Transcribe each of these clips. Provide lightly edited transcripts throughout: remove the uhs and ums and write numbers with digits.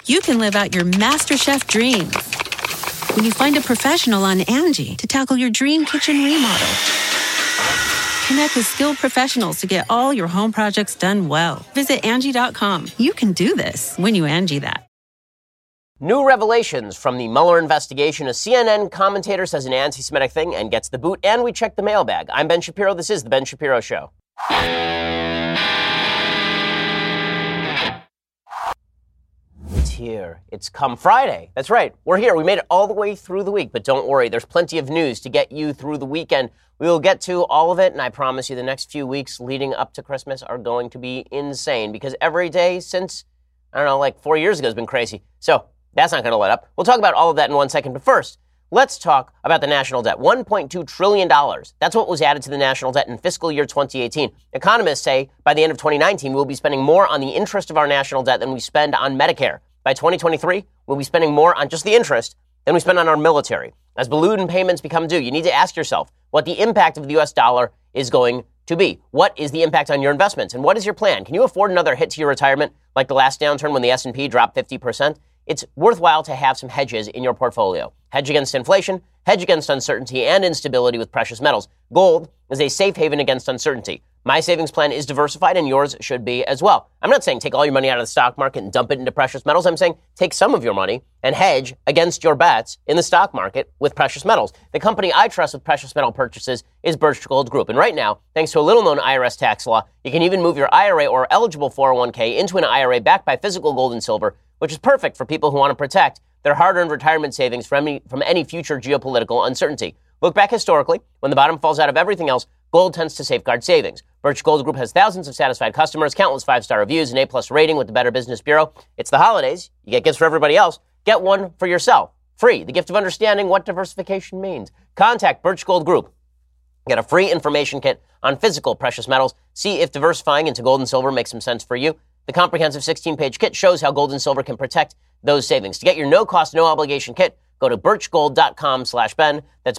you can live out your MasterChef dreams when you find a professional on Angie to tackle your dream kitchen remodel. Connect with skilled professionals to get all your home projects done well. Visit Angie.com. You can do this when you Angie that. New revelations from the Mueller investigation. A CNN commentator says an anti-Semitic thing and gets the boot, and we check the mailbag. I'm Ben Shapiro. This is The Ben Shapiro Show. It's here. It's come Friday. That's right. We're here. We made it all the way through the week, but don't worry. There's plenty of news to get you through the weekend. We will get to all of it, and I promise you the next few weeks leading up to Christmas are going to be insane because every day since, like 4 years ago has been crazy. So that's not going to let up. We'll talk about all of that in 1 second. But first, let's talk about the national debt. $1.2 trillion. That's what was added to the national debt in fiscal year 2018. Economists say by the end of 2019, we'll be spending more on the interest of our national debt than we spend on Medicare. By 2023, we'll be spending more on just the interest than we spend on our military. As balloon payments become due, you need to ask yourself what the impact of the U.S. dollar is going to be. What is the impact on your investments? And what is your plan? Can you afford another hit to your retirement like the last downturn when the S&P dropped 50%? It's worthwhile to have some hedges in your portfolio. Hedge against inflation, hedge against uncertainty and instability with precious metals. Gold is a safe haven against uncertainty. My savings plan is diversified and yours should be as well. I'm not saying take all your money out of the stock market and dump it into precious metals. I'm saying take some of your money and hedge against your bets in the stock market with precious metals. The company I trust with precious metal purchases is Birch Gold Group. And right now, thanks to a little-known IRS tax law, you can even move your IRA or eligible 401k into an IRA backed by physical gold and silver, which is perfect for people who want to protect their hard-earned retirement savings from any future geopolitical uncertainty. Look back historically. When the bottom falls out of everything else, gold tends to safeguard savings. Birch Gold Group has thousands of satisfied customers, countless 5-star reviews, an A+ rating with the Better Business Bureau. It's the holidays. You get gifts for everybody else. Get one for yourself. Free. The gift of understanding what diversification means. Contact Birch Gold Group. Get a free information kit on physical precious metals. See if diversifying into gold and silver makes some sense for you. The comprehensive 16-page kit shows how gold and silver can protect those savings. To get your no-cost, no-obligation kit, go to birchgold.com/Ben. That's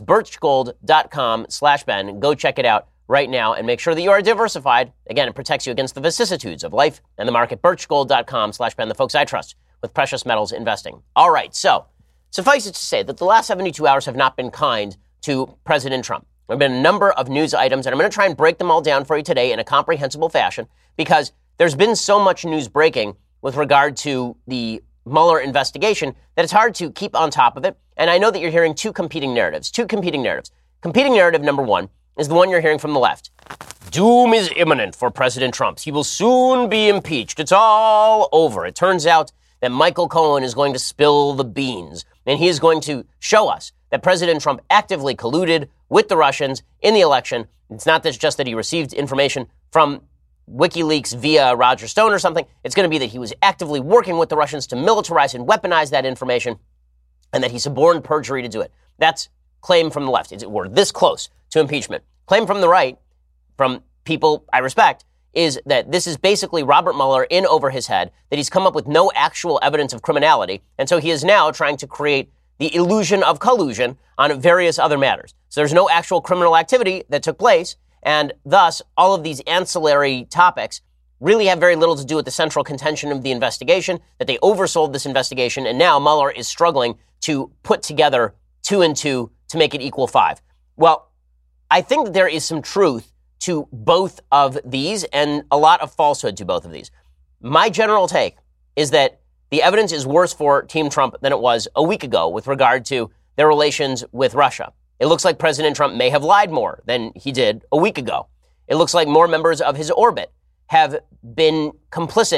birchgold.com/Ben. Go check it out right now and make sure that you are diversified. Again, it protects you against the vicissitudes of life and the market. Birchgold.com/Ben, the folks I trust with precious metals investing. All right, so suffice it to say that the last 72 hours have not been kind to President Trump. There have been a number of news items, and I'm going to try and break them all down for you today in a comprehensible fashion because there's been so much news breaking with regard to the Mueller investigation that it's hard to keep on top of it. And I know that you're hearing two competing narratives. Competing narrative number one is the one you're hearing from the left. Doom is imminent for President Trump. He will soon be impeached. It's all over. It turns out that Michael Cohen is going to spill the beans, and he is going to show us that President Trump actively colluded with the Russians in the election. It's not just that he received information from WikiLeaks via Roger Stone or something. It's going to be that he was actively working with the Russians to militarize and weaponize that information, and that he suborned perjury to do it. That's claim from the left. We're this close to impeachment. Claim from the right, from people I respect, is that this is basically Robert Mueller in over his head, that he's come up with no actual evidence of criminality, and so he is now trying to create the illusion of collusion on various other matters. So there's no actual criminal activity that took place, and thus all of these ancillary topics really have very little to do with the central contention of the investigation, that they oversold this investigation, and now Mueller is struggling to put together 2 and 2 to make it equal 5. Well, I think that there is some truth to both of these and a lot of falsehood to both of these. My general take is that the evidence is worse for Team Trump than it was a week ago with regard to their relations with Russia. It looks like President Trump may have lied more than he did a week ago. It looks like more members of his orbit have been complicit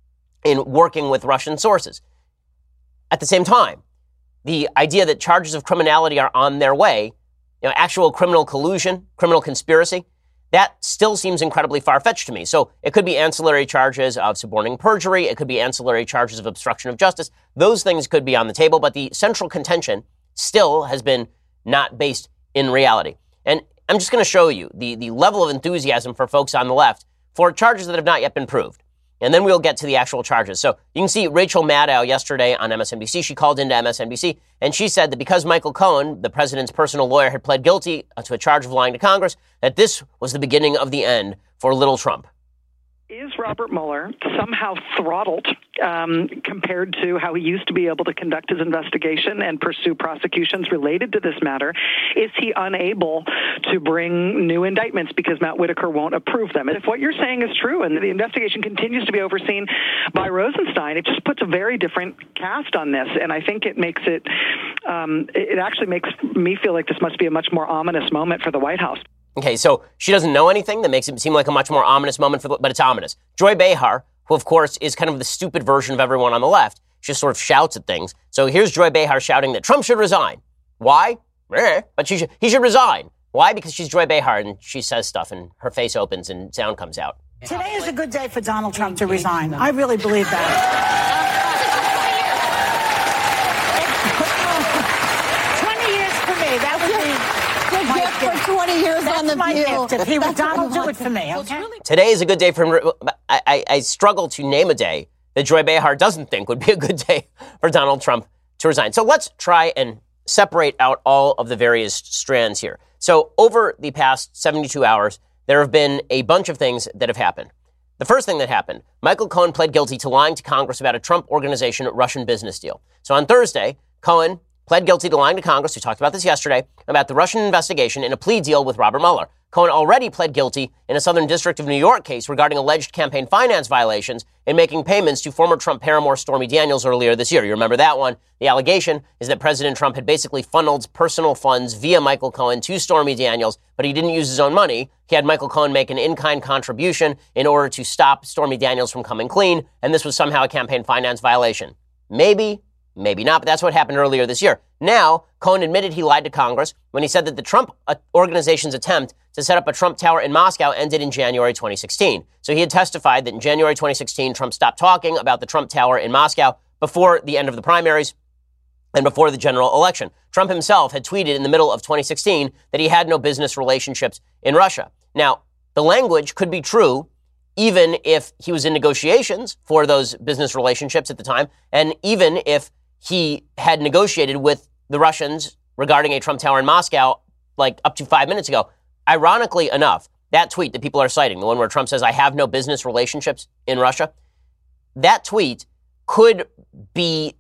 in working with Russian sources. At the same time, the idea that charges of criminality are on their way, actual criminal collusion, criminal conspiracy, that still seems incredibly far-fetched to me. So it could be ancillary charges of suborning perjury. It could be ancillary charges of obstruction of justice. Those things could be on the table, but the central contention still has been not based in reality. And I'm just going to show you the level of enthusiasm for folks on the left for charges that have not yet been proved. And then we'll get to the actual charges. So you can see Rachel Maddow yesterday on MSNBC. She called into MSNBC, and she said that because Michael Cohen, the president's personal lawyer, had pled guilty to a charge of lying to Congress, that this was the beginning of the end for little Trump. Is Robert Mueller somehow throttled compared to how he used to be able to conduct his investigation and pursue prosecutions related to this matter? Is he unable to bring new indictments because Matt Whitaker won't approve them? And if what you're saying is true and the investigation continues to be overseen by Rosenstein, it just puts a very different cast on this. And I think it makes it actually makes me feel like this must be a much more ominous moment for the White House. Okay, so she doesn't know anything that makes it seem like a much more ominous moment, but it's ominous. Joy Behar, who, of course, is kind of the stupid version of everyone on the left, just sort of shouts at things. So here's Joy Behar shouting that Trump should resign. Why? But he should resign. Why? Because she's Joy Behar, and she says stuff, and her face opens, and sound comes out. Today is a good day for Donald Trump to resign. I really believe that. 20 years for me. That would be my gift. For 20 years That's on the my View. gift. If he would, Donald, do it for me, okay? Today is a good day for him. I struggle to name a day that Joy Behar doesn't think would be a good day for Donald Trump to resign. So let's try and separate out all of the various strands here. So over the past 72 hours, there have been a bunch of things that have happened. The first thing that happened, Michael Cohen pled guilty to lying to Congress about a Trump Organization Russian business deal. So on Thursday, Cohen pled guilty to lying to Congress, we talked about this yesterday, about the Russian investigation in a plea deal with Robert Mueller. Cohen already pled guilty in a Southern District of New York case regarding alleged campaign finance violations and making payments to former Trump paramour Stormy Daniels earlier this year. You remember that one? The allegation is that President Trump had basically funneled personal funds via Michael Cohen to Stormy Daniels, but he didn't use his own money. He had Michael Cohen make an in-kind contribution in order to stop Stormy Daniels from coming clean, and this was somehow a campaign finance violation. Maybe not, but that's what happened earlier this year. Now, Cohen admitted he lied to Congress when he said that the Trump Organization's attempt to set up a Trump Tower in Moscow ended in January 2016. So he had testified that in January 2016, Trump stopped talking about the Trump Tower in Moscow before the end of the primaries and before the general election. Trump himself had tweeted in the middle of 2016 that he had no business relationships in Russia. Now, the language could be true even if he was in negotiations for those business relationships at the time, and even if he had negotiated with the Russians regarding a Trump Tower in Moscow like up to 5 minutes ago. Ironically enough, that tweet that people are citing, the one where Trump says, I have no business relationships in Russia, that tweet could be,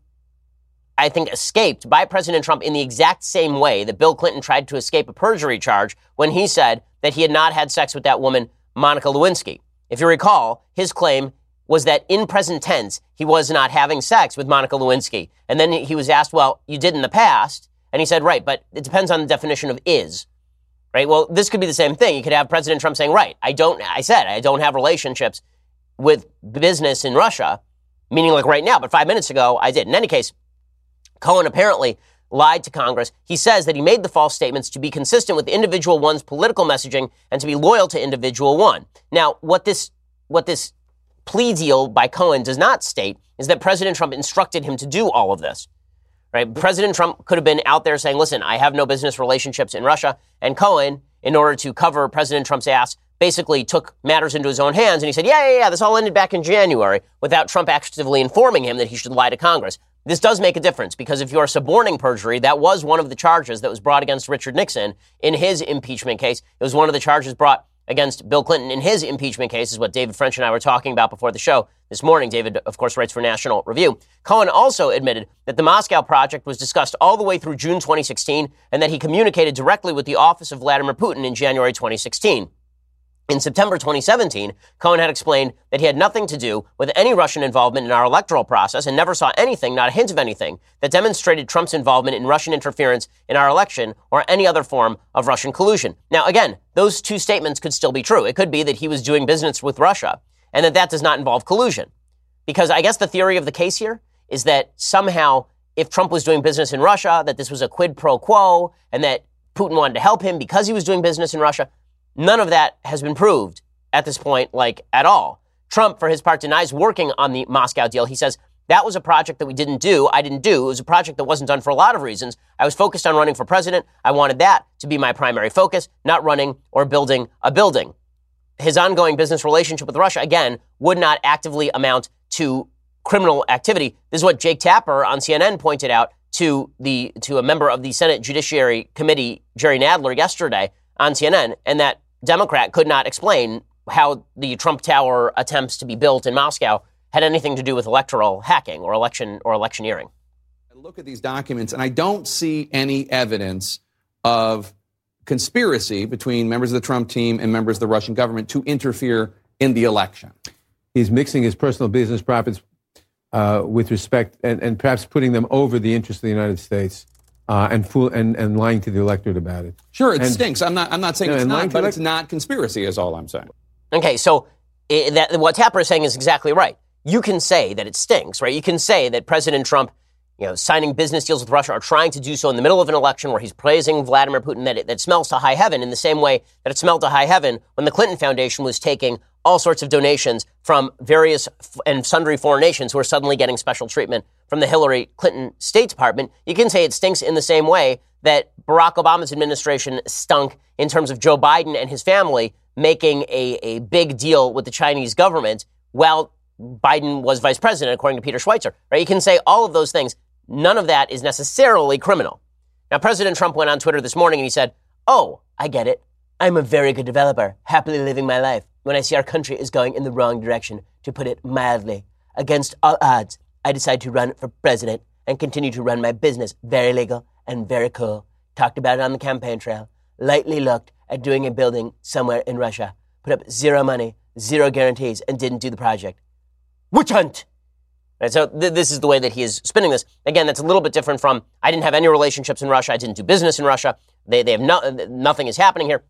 I think, escaped by President Trump in the exact same way that Bill Clinton tried to escape a perjury charge when he said that he had not had sex with that woman, Monica Lewinsky. If you recall, his claim was that in present tense, he was not having sex with Monica Lewinsky. And then he was asked, well, you did in the past. And he said, right, but it depends on the definition of is. Right? Well, this could be the same thing. You could have President Trump saying, right, I don't have relationships with business in Russia, meaning like right now, but 5 minutes ago, I did. In any case, Cohen apparently lied to Congress. He says that he made the false statements to be consistent with individual one's political messaging and to be loyal to individual one. Now, what this plea deal by Cohen does not state is that President Trump instructed him to do all of this. Right? President Trump could have been out there saying, listen, I have no business relationships in Russia. And Cohen, in order to cover President Trump's ass, basically took matters into his own hands. And he said, yeah, this all ended back in January without Trump actively informing him that he should lie to Congress. This does make a difference because if you are suborning perjury, that was one of the charges that was brought against Richard Nixon in his impeachment case. It was one of the charges brought against Bill Clinton in his impeachment case, is what David French and I were talking about before the show this morning. David, of course, writes for National Review. Cohen also admitted that the Moscow project was discussed all the way through June 2016 and that he communicated directly with the office of Vladimir Putin in January 2016. In September 2017, Cohen had explained that he had nothing to do with any Russian involvement in our electoral process and never saw anything, not a hint of anything, that demonstrated Trump's involvement in Russian interference in our election or any other form of Russian collusion. Now, again, those two statements could still be true. It could be that he was doing business with Russia and that does not involve collusion. Because I guess the theory of the case here is that somehow if Trump was doing business in Russia, that this was a quid pro quo and that Putin wanted to help him because he was doing business in Russia. None of that has been proved at this point, at all. Trump, for his part, denies working on the Moscow deal. He says, that was a project that we didn't do. I didn't do. It was a project that wasn't done for a lot of reasons. I was focused on running for president. I wanted that to be my primary focus, not running or building a building. His ongoing business relationship with Russia, again, would not actively amount to criminal activity. This is what Jake Tapper on CNN pointed out to a member of the Senate Judiciary Committee, Jerry Nadler, yesterday on CNN, and that Democrat could not explain how the Trump Tower attempts to be built in Moscow had anything to do with electoral hacking or electioneering. I look at these documents and I don't see any evidence of conspiracy between members of the Trump team and members of the Russian government to interfere in the election. He's mixing his personal business profits with respect and perhaps putting them over the interests of the United States and lying to the electorate about it. Sure, it stinks. I'm not saying it's not, but it's not conspiracy is all I'm saying. Okay, so what Tapper is saying is exactly right. You can say that it stinks, right? You can say that President Trump, signing business deals with Russia or trying to do so in the middle of an election where he's praising Vladimir Putin, that smells to high heaven in the same way that it smelled to high heaven when the Clinton Foundation was taking all sorts of donations from various and sundry foreign nations who are suddenly getting special treatment from the Hillary Clinton State Department. You can say it stinks in the same way that Barack Obama's administration stunk in terms of Joe Biden and his family making a big deal with the Chinese government while Biden was vice president, according to Peter Schweizer. Right? You can say all of those things. None of that is necessarily criminal. Now, President Trump went on Twitter this morning and he said, "Oh, I get it. I'm a very good developer, happily living my life. When I see our country is going in the wrong direction, to put it mildly, against all odds, I decide to run for president and continue to run my business. Very legal and very cool. Talked about it on the campaign trail. Lightly looked at doing a building somewhere in Russia. Put up zero money, zero guarantees, and didn't do the project. Witch hunt!" Right, so this is the way that he is spinning this. Again, that's a little bit different from, I didn't have any relationships in Russia. I didn't do business in Russia. They have nothing is happening here.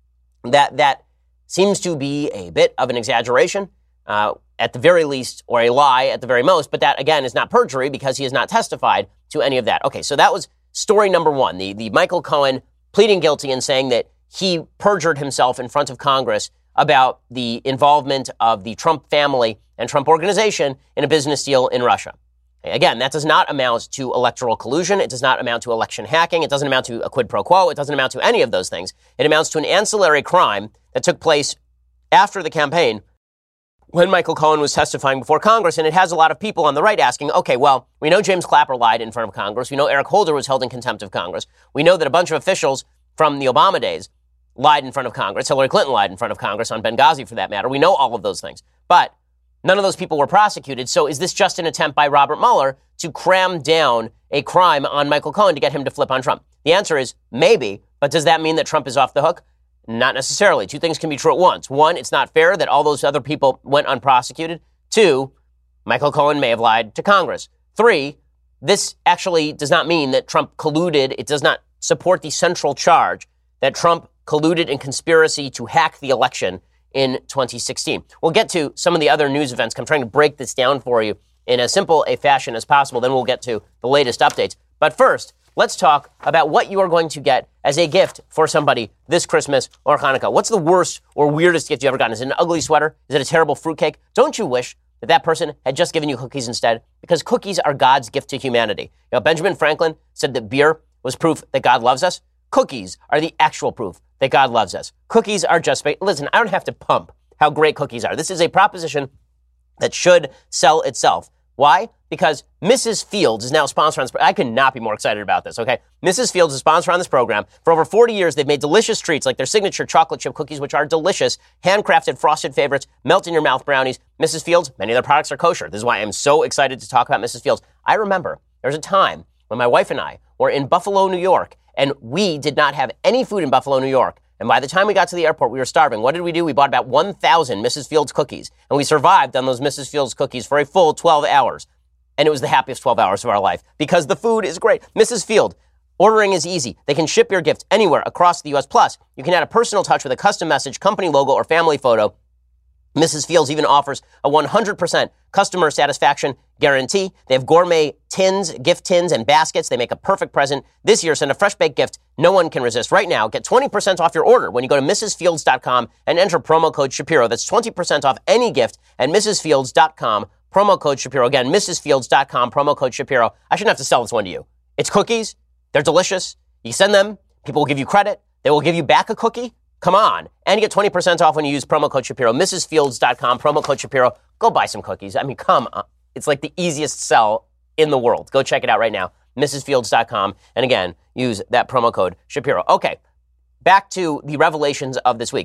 That seems to be a bit of an exaggeration, at the very least, or a lie at the very most. But that, again, is not perjury because he has not testified to any of that. Okay, so that was story number one, the Michael Cohen pleading guilty and saying that he perjured himself in front of Congress about the involvement of the Trump family and Trump organization in a business deal in Russia. Again, that does not amount to electoral collusion. It does not amount to election hacking. It doesn't amount to a quid pro quo. It doesn't amount to any of those things. It amounts to an ancillary crime that took place after the campaign when Michael Cohen was testifying before Congress. And it has a lot of people on the right asking, okay, well, we know James Clapper lied in front of Congress. We know Eric Holder was held in contempt of Congress. We know that a bunch of officials from the Obama days lied in front of Congress. Hillary Clinton lied in front of Congress on Benghazi, for that matter. We know all of those things. But none of those people were prosecuted. So is this just an attempt by Robert Mueller to cram down a crime on Michael Cohen to get him to flip on Trump? The answer is maybe, but does that mean that Trump is off the hook? Not necessarily. Two things can be true at once. One, it's not fair that all those other people went unprosecuted. Two, Michael Cohen may have lied to Congress. Three, this actually does not mean that Trump colluded. It does not support the central charge that Trump colluded in conspiracy to hack the election in 2016. We'll get to some of the other news events. I'm trying to break this down for you in as simple a fashion as possible. Then we'll get to the latest updates. But first, let's talk about what you are going to get as a gift for somebody this Christmas or Hanukkah. What's the worst or weirdest gift you ever gotten? Is it an ugly sweater? Is it a terrible fruitcake? Don't you wish that person had just given you cookies instead? Because cookies are God's gift to humanity. Benjamin Franklin said that beer was proof that God loves us. Cookies are the actual proof that God loves us. Cookies are just, listen, I don't have to pump how great cookies are. This is a proposition that should sell itself. Why? Because Mrs. Fields is now a sponsor on this program. I could not be more excited about this, okay? Mrs. Fields is a sponsor on this program. For over 40 years, they've made delicious treats like their signature chocolate chip cookies, which are delicious, handcrafted frosted favorites, melt-in-your-mouth brownies. Mrs. Fields, many of their products are kosher. This is why I'm so excited to talk about Mrs. Fields. I remember there was a time when my wife and I were in Buffalo, New York, and we did not have any food in Buffalo, New York. And by the time we got to the airport, we were starving. What did we do? We bought about 1,000 Mrs. Fields cookies, and we survived on those Mrs. Fields cookies for a full 12 hours. And it was the happiest 12 hours of our life because the food is great. Mrs. Field, ordering is easy. They can ship your gift anywhere across the U.S. Plus, you can add a personal touch with a custom message, company logo, or family photo. Mrs. Fields even offers a 100% customer satisfaction guarantee. They have gourmet tins, gift tins, and baskets. They make a perfect present. This year, send a fresh baked gift no one can resist. Right now, get 20% off your order when you go to mrsfields.com and enter promo code Shapiro. That's 20% off any gift at mrsfields.com, promo code Shapiro. Again, mrsfields.com, promo code Shapiro. I shouldn't have to sell this one to you. It's cookies. They're delicious. You send them. People will give you credit. They will give you back a cookie. Come on. And you get 20% off when you use promo code Shapiro. mrsfields.com, promo code Shapiro. Go buy some cookies. I mean, come on. It's like the easiest sell in the world. Go check it out right now. mrsfields.com. And again, use that promo code Shapiro. Okay. Back to the revelations of this week. So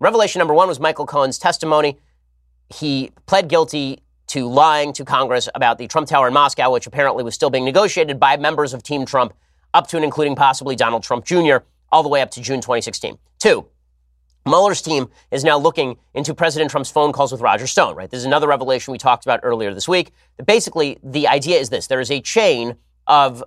revelation number one was Michael Cohen's testimony. He pled guilty to lying to Congress about the Trump Tower in Moscow, which apparently was still being negotiated by members of Team Trump, up to and including possibly Donald Trump Jr., all the way up to June 2016. 2, Mueller's team is now looking into President Trump's phone calls with Roger Stone, right? This is another revelation we talked about earlier this week. Basically, the idea is this. There is a chain of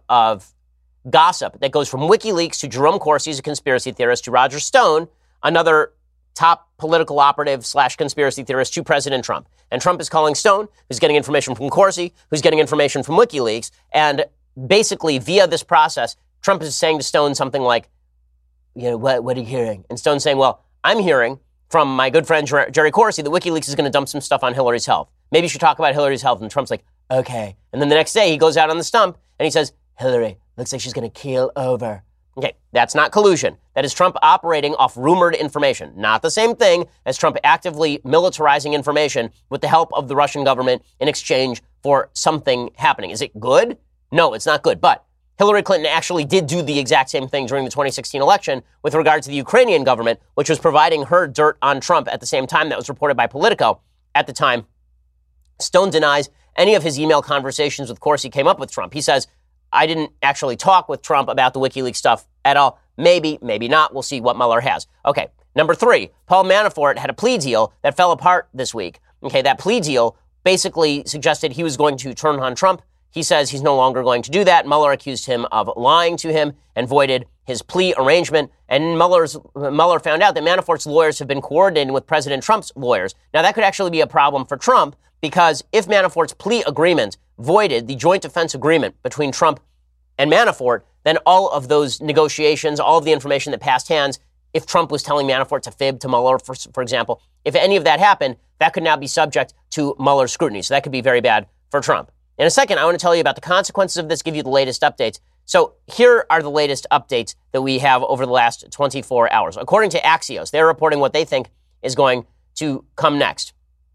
gossip that goes from WikiLeaks to Jerome Corsi, a conspiracy theorist, to Roger Stone, another top political operative / conspiracy theorist, to President Trump. And Trump is calling Stone, who's getting information from Corsi, who's getting information from WikiLeaks. And basically, via this process, Trump is saying to Stone something like, what are you hearing? And Stone's saying, well, I'm hearing from my good friend Jerry Corsi that WikiLeaks is going to dump some stuff on Hillary's health. Maybe you should talk about Hillary's health. And Trump's like, okay. And then the next day, he goes out on the stump and he says, Hillary, looks like she's going to keel over. Okay, that's not collusion. That is Trump operating off rumored information. Not the same thing as Trump actively militarizing information with the help of the Russian government in exchange for something happening. Is it good? No, it's not good. But Hillary Clinton actually did do the exact same thing during the 2016 election with regard to the Ukrainian government, which was providing her dirt on Trump at the same time. That was reported by Politico at the time. Stone denies any of his email conversations with Corsi came up with Trump. He says, I didn't actually talk with Trump about the WikiLeaks stuff at all. Maybe, maybe not. We'll see what Mueller has. Okay, number 3, Paul Manafort had a plea deal that fell apart this week. Okay, that plea deal basically suggested he was going to turn on Trump. He says he's no longer going to do that. Mueller accused him of lying to him and voided his plea arrangement. And Mueller found out that Manafort's lawyers have been coordinating with President Trump's lawyers. Now, that could actually be a problem for Trump because if Manafort's plea agreement voided the joint defense agreement between Trump and Manafort, then all of those negotiations, all of the information that passed hands, if Trump was telling Manafort to fib to Mueller, for example, if any of that happened, that could now be subject to Mueller's scrutiny. So that could be very bad for Trump. In a second, I want to tell you about the consequences of this, give you the latest updates. So here are the latest updates that we have over the last 24 hours. According to Axios, they're reporting what they think is going to come next.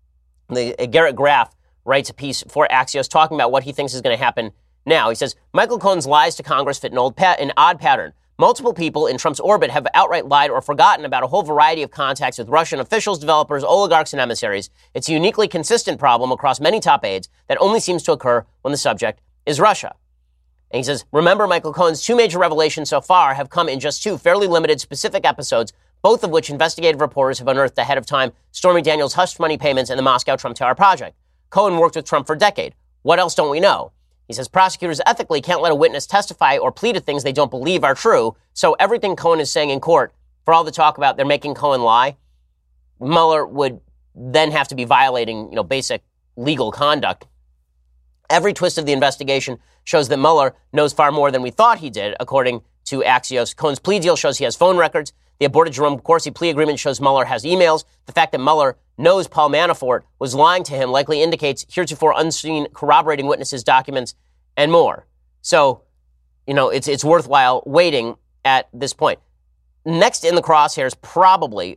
Garrett Graff writes a piece for Axios talking about what he thinks is going to happen now. He says, Michael Cohen's lies to Congress fit an odd pattern. Multiple people in Trump's orbit have outright lied or forgotten about a whole variety of contacts with Russian officials, developers, oligarchs, and emissaries. It's a uniquely consistent problem across many top aides that only seems to occur when the subject is Russia. And he says, remember, Michael Cohen's 2 major revelations so far have come in just 2 fairly limited specific episodes, both of which investigative reporters have unearthed ahead of time: Stormy Daniels' hush money payments and the Moscow Trump Tower project. Cohen worked with Trump for a decade. What else don't we know? He says prosecutors ethically can't let a witness testify or plead to things they don't believe are true. So everything Cohen is saying in court, for all the talk about they're making Cohen lie, Mueller would then have to be violating, basic legal conduct. Every twist of the investigation shows that Mueller knows far more than we thought he did, according to Axios. Cohen's plea deal shows he has phone records. The aborted Jerome Corsi plea agreement shows Mueller has emails. The fact that Mueller knows Paul Manafort was lying to him likely indicates heretofore unseen corroborating witnesses, documents, and more. So, it's worthwhile waiting at this point. Next in the crosshairs probably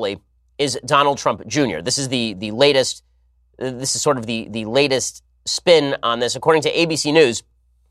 is Donald Trump Jr. This is the latest. This is sort of the latest spin on this. According to ABC News,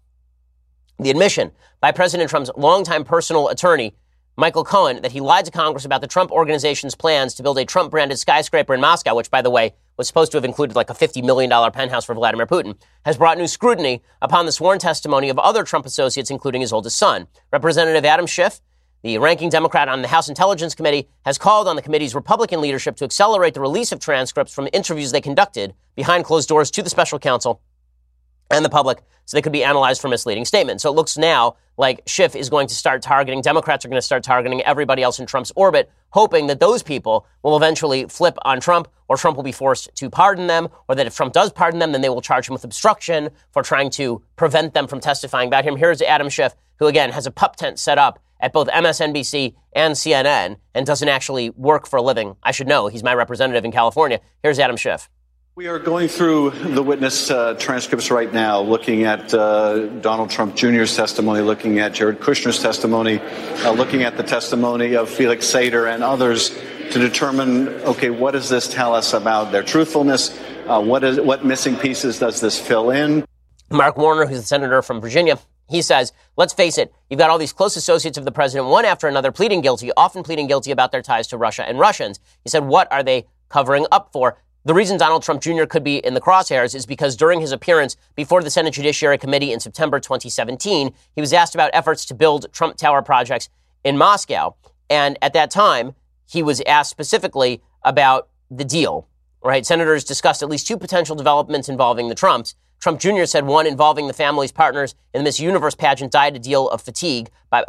the admission by President Trump's longtime personal attorney, Michael Cohen, that he lied to Congress about the Trump Organization's plans to build a Trump-branded skyscraper in Moscow, which, by the way, was supposed to have included like a $50 million penthouse for Vladimir Putin, has brought new scrutiny upon the sworn testimony of other Trump associates, including his oldest son. Representative Adam Schiff, the ranking Democrat on the House Intelligence Committee, has called on the committee's Republican leadership to accelerate the release of transcripts from interviews they conducted behind closed doors to the special counsel and the public so they could be analyzed for misleading statements. So it looks now like Schiff is going to start targeting, Democrats are going to start targeting everybody else in Trump's orbit, hoping that those people will eventually flip on Trump, or Trump will be forced to pardon them, or that if Trump does pardon them, then they will charge him with obstruction for trying to prevent them from testifying about him. Here's Adam Schiff, who again has a pup tent set up at both MSNBC and CNN and doesn't actually work for a living. I should know. He's my representative in California. Here's Adam Schiff. We are going through the witness transcripts right now, looking at Donald Trump Jr.'s testimony, looking at Jared Kushner's testimony, looking at the testimony of Felix Sater and others to determine, okay, what does this tell us about their truthfulness? What missing pieces does this fill in? Mark Warner, who's the senator from Virginia, He says, let's face it, you've got all these close associates of the president, one after another, pleading guilty, often pleading guilty about their ties to Russia and Russians. He said, what are they covering up for? The reason Donald Trump Jr. could be in the crosshairs is because during his appearance before the Senate Judiciary Committee in September 2017, he was asked about efforts to build Trump Tower projects in Moscow. And at that time, he was asked specifically about the deal, right? Senators discussed at least two potential developments involving the Trumps. Trump Jr. said one involving the family's partners in the Miss Universe pageant died of deal fatigue by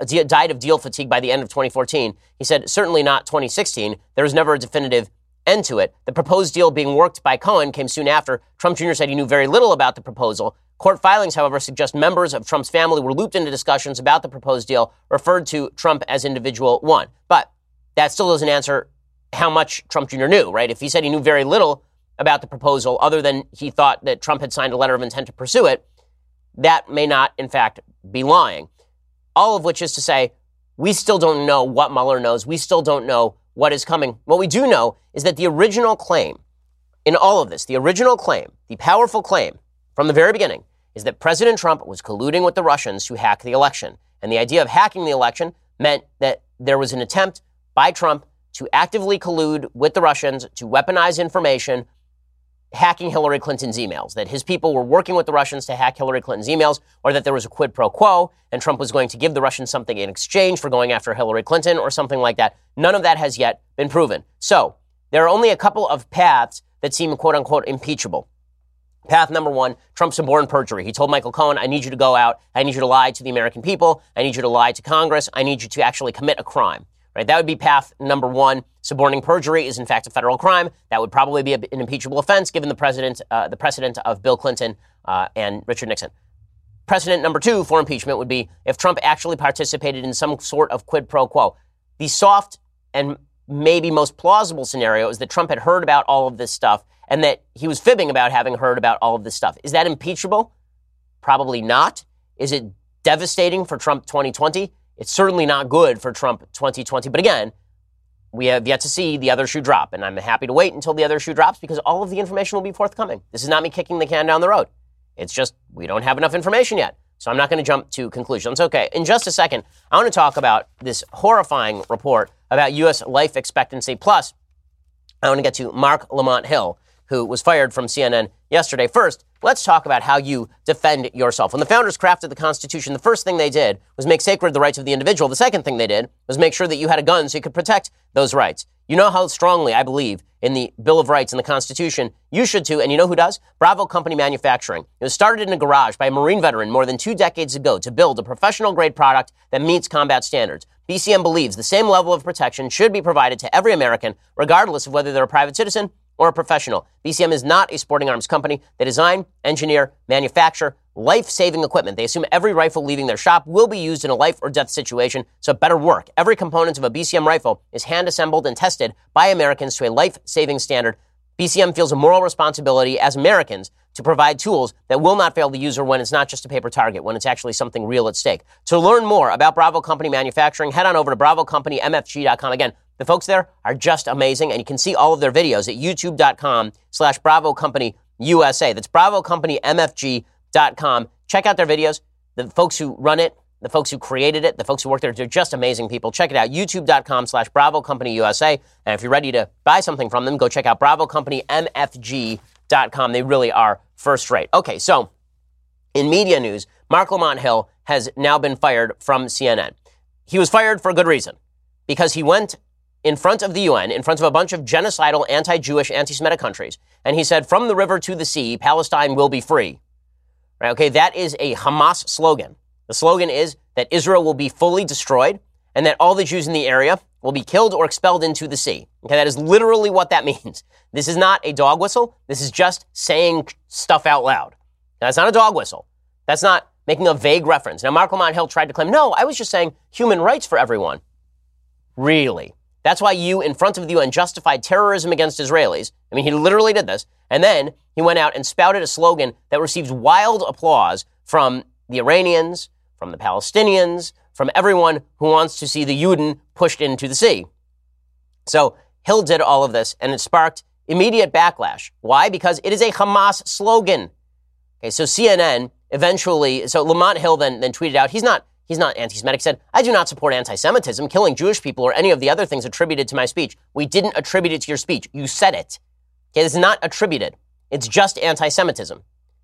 the end of 2014. He said, certainly not 2016. There was never a definitive end to it. The proposed deal being worked by Cohen came soon after. Trump Jr. said he knew very little about the proposal. Court filings, however, suggest members of Trump's family were looped into discussions about the proposed deal, referred to Trump as individual one. But that still doesn't answer how much Trump Jr. knew, right? If he said he knew very little about the proposal, other than he thought that Trump had signed a letter of intent to pursue it, that may not, in fact, be lying. All of which is to say, we still don't know what Mueller knows. We still don't know what is coming. What we do know is that the original claim in all of this, the powerful claim from the very beginning, is that President Trump was colluding with the Russians to hack the election. And the idea of hacking the election meant that there was an attempt by Trump to actively collude with the Russians to weaponize information, hacking Hillary Clinton's emails, that his people were working with the Russians to hack Hillary Clinton's emails, or that there was a quid pro quo and Trump was going to give the Russians something in exchange for going after Hillary Clinton or something like that. None of that has yet been proven. So there are only a couple of paths that seem quote unquote impeachable. Path number one, Trump suborned perjury. He told Michael Cohen, I need you to go out. I need you to lie to the American people. I need you to lie to Congress. I need you to actually commit a crime. Right? That would be path number one. Suborning perjury is, in fact, a federal crime. That would probably be an impeachable offense, given the precedent of Bill Clinton and Richard Nixon. Precedent number two for impeachment would be if Trump actually participated in some sort of quid pro quo. The soft and maybe most plausible scenario is that Trump had heard about all of this stuff and that he was fibbing about having heard about all of this stuff. Is that impeachable? Probably not. Is it devastating for Trump 2020? It's certainly not good for Trump 2020. But again, we have yet to see the other shoe drop. And I'm happy to wait until the other shoe drops because all of the information will be forthcoming. This is not me kicking the can down the road. It's just we don't have enough information yet. So I'm not going to jump to conclusions. Okay, in just a second, I want to talk about this horrifying report about U.S. life expectancy. Plus, I want to get to Marc Lamont Hill, who was fired from CNN yesterday. First, let's talk about how you defend yourself. When the founders crafted the Constitution, the first thing they did was make sacred the rights of the individual. The second thing they did was make sure that you had a gun so you could protect those rights. You know how strongly I believe in the Bill of Rights and the Constitution. You should too. And you know who does? Bravo Company Manufacturing. It was started in a garage by a Marine veteran more than 2 decades ago to build a professional-grade product that meets combat standards. BCM believes the same level of protection should be provided to every American, regardless of whether they're a private citizen or a professional. BCM is not a sporting arms company. They design, engineer, manufacture life-saving equipment. They assume every rifle leaving their shop will be used in a life or death situation, so it better work. Every component of a BCM rifle is hand-assembled and tested by Americans to a life-saving standard. BCM feels a moral responsibility as Americans to provide tools that will not fail the user when it's not just a paper target, when it's actually something real at stake. To learn more about Bravo Company Manufacturing, head on over to BravoCompanyMFG.com. Again, the folks there are just amazing, and you can see all of their videos at youtube.com/BravoCompanyUSA. That's BravoCompanyMFG.com. Check out their videos. The folks who run it, the folks who created it, the folks who work there, they're just amazing people. Check it out, youtube.com/BravoCompanyUSA. And if you're ready to buy something from them, go check out BravoCompanyMFG.com. They really are first rate. Okay, so in media news, Marc Lamont Hill has now been fired from CNN. He was fired for a good reason, because he went in front of the UN, in front of a bunch of genocidal, anti-Jewish, anti-Semitic countries, and he said, from the river to the sea, Palestine will be free. Right, okay, that is a Hamas slogan. The slogan is that Israel will be fully destroyed and that all the Jews in the area will be killed or expelled into the sea. Okay, that is literally what that means. This is not a dog whistle. This is just saying stuff out loud. Now, that's not a dog whistle. That's not making a vague reference. Now, Marc Lamont Hill tried to claim, no, I was just saying human rights for everyone. Really? That's why you, in front of the UN, justified terrorism against Israelis. I mean, he literally did this. And then he went out and spouted a slogan that receives wild applause from the Iranians, from the Palestinians, from everyone who wants to see the Juden pushed into the sea. So Hill did all of this, and it sparked immediate backlash. Why? Because it is a Hamas slogan. Okay, so CNN eventually, so Lamont Hill then tweeted out, he's not anti-Semitic. He said, I do not support anti-Semitism, killing Jewish people, or any of the other things attributed to my speech. We didn't attribute it to your speech. You said it. Okay, this is not attributed. It's just anti-Semitism.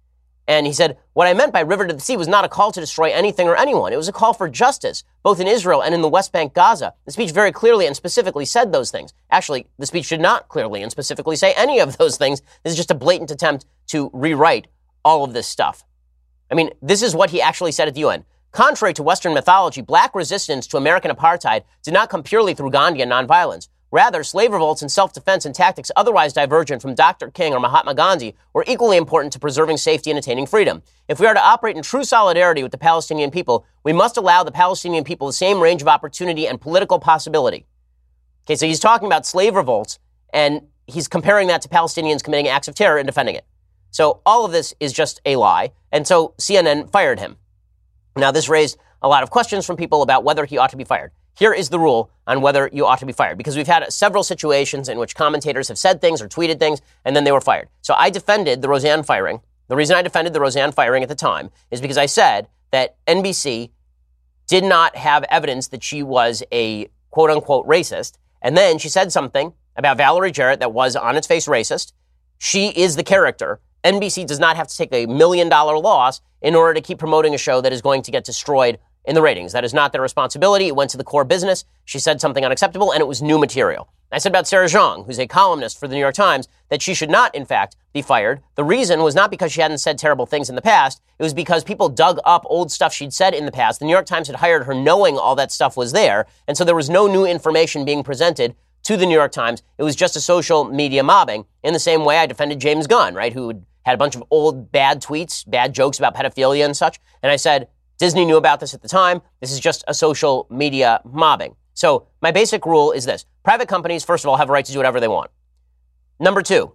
And he said, what I meant by river to the sea was not a call to destroy anything or anyone. It was a call for justice, both in Israel and in the West Bank, Gaza. The speech very clearly and specifically said those things. Actually, the speech did not clearly and specifically say any of those things. This is just a blatant attempt to rewrite all of this stuff. I mean, this is what he actually said at the UN. Contrary to Western mythology, black resistance to American apartheid did not come purely through Gandhian nonviolence. Rather, slave revolts and self-defense and tactics otherwise divergent from Dr. King or Mahatma Gandhi were equally important to preserving safety and attaining freedom. If we are to operate in true solidarity with the Palestinian people, we must allow the Palestinian people the same range of opportunity and political possibility. Okay, so he's talking about slave revolts, and he's comparing that to Palestinians committing acts of terror and defending it. So all of this is just a lie, and so CNN fired him. Now, this raised a lot of questions from people about whether he ought to be fired. Here is the rule on whether you ought to be fired, because we've had several situations in which commentators have said things or tweeted things, and then they were fired. So I defended the Roseanne firing. The reason I defended the Roseanne firing at the time is because I said that NBC did not have evidence that she was a quote-unquote racist, and then she said something about Valerie Jarrett that was on its face racist. She is the character. NBC does not have to take $1 million loss in order to keep promoting a show that is going to get destroyed in the ratings. That is not their responsibility. It went to the core business. She said something unacceptable, and it was new material. I said about Sarah Jeong, who's a columnist for the New York Times, that she should not, in fact, be fired. The reason was not because she hadn't said terrible things in the past. It was because people dug up old stuff she'd said in the past. The New York Times had hired her knowing all that stuff was there, and so there was no new information being presented to the New York Times. It was just a social media mobbing, in the same way I defended James Gunn, right, who had a bunch of old bad tweets, bad jokes about pedophilia and such, and I said, Disney knew about this at the time. This is just a social media mobbing. So my basic rule is this. Private companies, first of all, have a right to do whatever they want. Number two,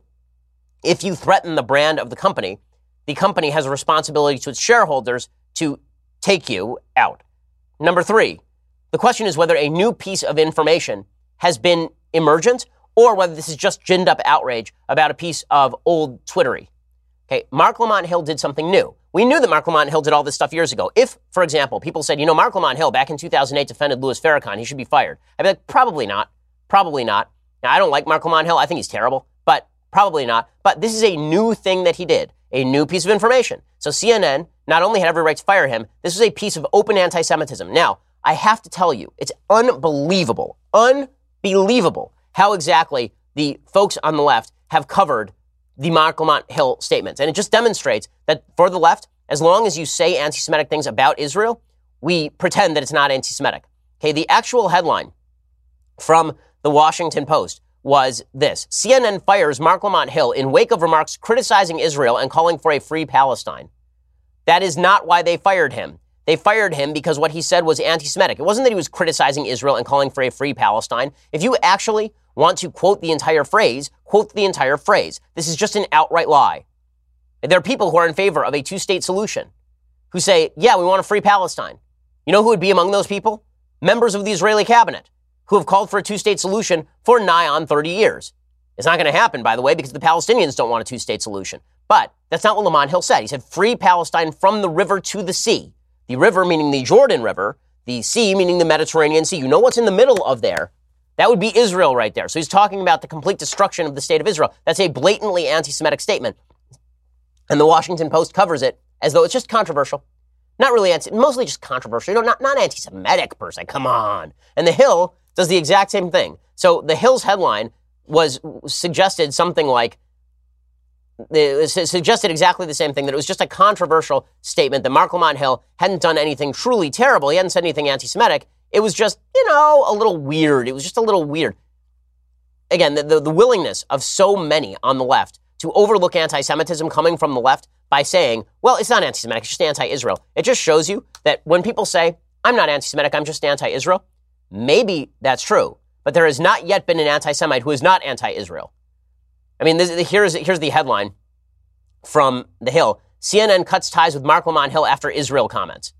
if you threaten the brand of the company has a responsibility to its shareholders to take you out. Number three, the question is whether a new piece of information has been emergent or whether this is just ginned up outrage about a piece of old Twittery. Okay, Marc Lamont Hill did something new. We knew that Marc Lamont Hill did all this stuff years ago. If, for example, people said, Marc Lamont Hill back in 2008 defended Louis Farrakhan, he should be fired. I'd be like, probably not. Probably not. Now, I don't like Marc Lamont Hill. I think he's terrible, but probably not. But this is a new thing that he did, a new piece of information. So CNN not only had every right to fire him, this was a piece of open anti-Semitism. Now, I have to tell you, it's unbelievable how exactly the folks on the left have covered the Marc Lamont Hill statements. And it just demonstrates that for the left, as long as you say anti-Semitic things about Israel, we pretend that it's not anti-Semitic. Okay, the actual headline from the Washington Post was this: CNN fires Marc Lamont Hill in wake of remarks criticizing Israel and calling for a free Palestine. That is not why they fired him. They fired him because what he said was anti-Semitic. It wasn't that he was criticizing Israel and calling for a free Palestine. If you actually want to quote the entire phrase, quote the entire phrase. This is just an outright lie. There are people who are in favor of a two-state solution who say, yeah, we want a free Palestine. You know who would be among those people? Members of the Israeli cabinet who have called for a two-state solution for nigh on 30 years. It's not going to happen, by the way, because the Palestinians don't want a two-state solution. But that's not what Lamont Hill said. He said free Palestine from the river to the sea. The river meaning the Jordan River, the sea meaning the Mediterranean Sea. You know what's in the middle of there? That would be Israel right there. So he's talking about the complete destruction of the state of Israel. That's a blatantly anti-Semitic statement. And the Washington Post covers it as though it's just controversial. Not really, mostly just controversial. Not anti-Semitic per se. Come on. And The Hill does the exact same thing. So The Hill's headline suggested something like, suggested exactly the same thing, that it was just a controversial statement that Marc Lamont Hill hadn't done anything truly terrible. He hadn't said anything anti-Semitic. It was just, a little weird. It was just a little weird. Again, the willingness of so many on the left to overlook anti-Semitism coming from the left by saying, well, it's not anti-Semitic, it's just anti-Israel. It just shows you that when people say, I'm not anti-Semitic, I'm just anti-Israel, maybe that's true. But there has not yet been an anti-Semite who is not anti-Israel. I mean, here's the headline from The Hill. CNN cuts ties with Marc Lamont Hill after Israel comments.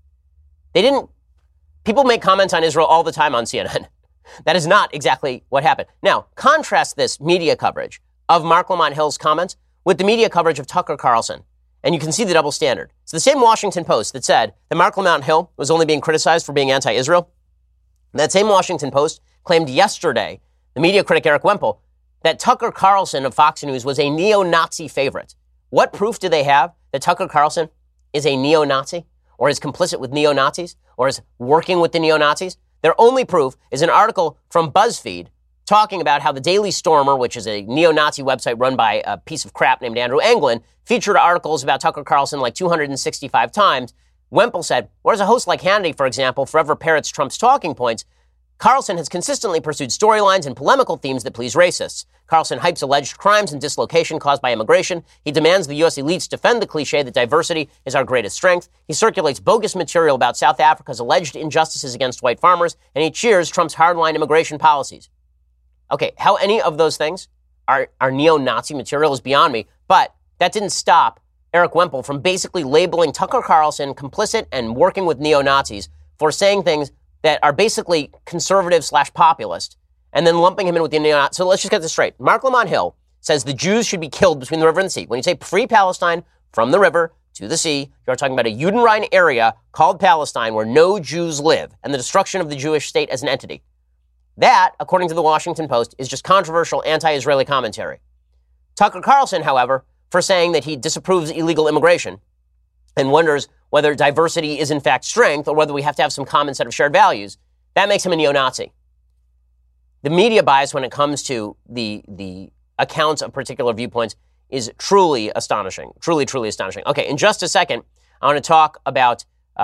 People make comments on Israel all the time on CNN. That is not exactly what happened. Now, contrast this media coverage of Marc Lamont Hill's comments with the media coverage of Tucker Carlson And you can see the double standard. It's the same Washington Post that said that Mark Lamont Hill was only being criticized for being anti-Israel. That same Washington Post claimed yesterday, the media critic Eric Wemple, that Tucker Carlson of Fox News was a neo-Nazi favorite. What proof do they have that Tucker Carlson is a neo-Nazi or is complicit with neo-Nazis or is working with the neo-Nazis? Their only proof is an article from BuzzFeed talking about how the Daily Stormer, which is a neo-Nazi website run by a piece of crap named Andrew Anglin, featured articles about Tucker Carlson like 265 times. Wemple said, whereas a host like Hannity, for example, forever parrots Trump's talking points, Carlson has consistently pursued storylines and polemical themes that please racists. Carlson hypes alleged crimes and dislocation caused by immigration. He demands the U.S. elites defend the cliche that diversity is our greatest strength. He circulates bogus material about South Africa's alleged injustices against white farmers, and he cheers Trump's hardline immigration policies. Okay, how any of those things are neo-Nazi material is beyond me, but that didn't stop Eric Wemple from basically labeling Tucker Carlson complicit and working with neo-Nazis for saying things that are basically conservative/populist, and then lumping him in with the neo-Nazis. So let's just get this straight. Mark Lamont Hill says the Jews should be killed between the river and the sea. When you say free Palestine from the river to the sea, you're talking about a Judenrein area called Palestine where no Jews live, and the destruction of the Jewish state as an entity. That, according to the Washington Post, is just controversial anti-Israeli commentary. Tucker Carlson, however, for saying that he disapproves illegal immigration and wonders whether diversity is in fact strength or whether we have to have some common set of shared values, that makes him a neo-Nazi. The media bias when it comes to the accounts of particular viewpoints is truly astonishing. Truly, truly astonishing. Okay, in just a second, I want to talk about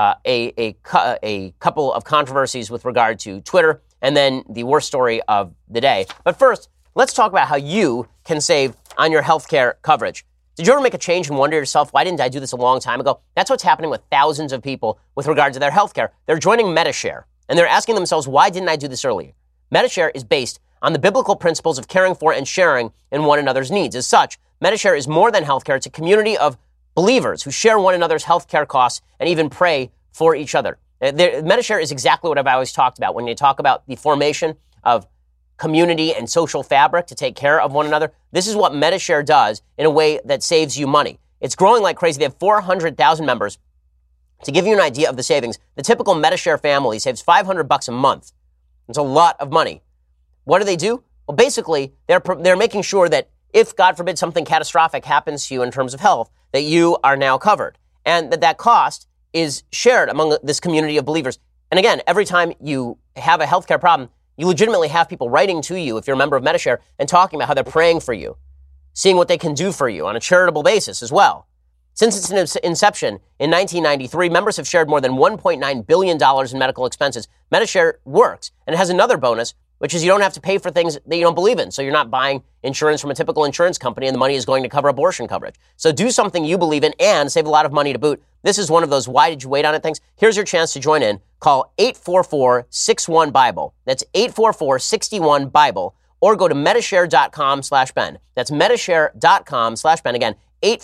a couple of controversies with regard to Twitter and then the worst story of the day. But first, let's talk about how you can save on your healthcare coverage. Did you ever make a change and wonder to yourself, why didn't I do this a long time ago? That's what's happening with thousands of people with regard to their healthcare. They're joining Medi-Share, and they're asking themselves, why didn't I do this earlier? Medi-Share is based on the biblical principles of caring for and sharing in one another's needs. As such, Medi-Share is more than healthcare. It's a community of believers who share one another's healthcare costs and even pray for each other. Medi-Share is exactly what I've always talked about. When you talk about the formation of community and social fabric to take care of one another, this is what Medi-Share does in a way that saves you money. It's growing like crazy. They have 400,000 members. To give you an idea of the savings, the typical Medi-Share family saves $500 a month. It's a lot of money. What do? Well, basically, they're making sure that if, God forbid, something catastrophic happens to you in terms of health, that you are now covered. And that cost is shared among this community of believers. And again, every time you have a healthcare problem, you legitimately have people writing to you, if you're a member of Medi-Share, and talking about how they're praying for you, seeing what they can do for you on a charitable basis as well. Since its inception in 1993, members have shared more than $1.9 billion in medical expenses. Medi-Share works, and it has another bonus, which is you don't have to pay for things that you don't believe in. So you're not buying insurance from a typical insurance company, and the money is going to cover abortion coverage. So do something you believe in and save a lot of money to boot. This is one of those why did you wait on it things. Here's your chance to join in. Call 844-61-BIBLE. That's 844-61-BIBLE. Or go to Medishare.com/Ben. That's Medishare.com/Ben. Again,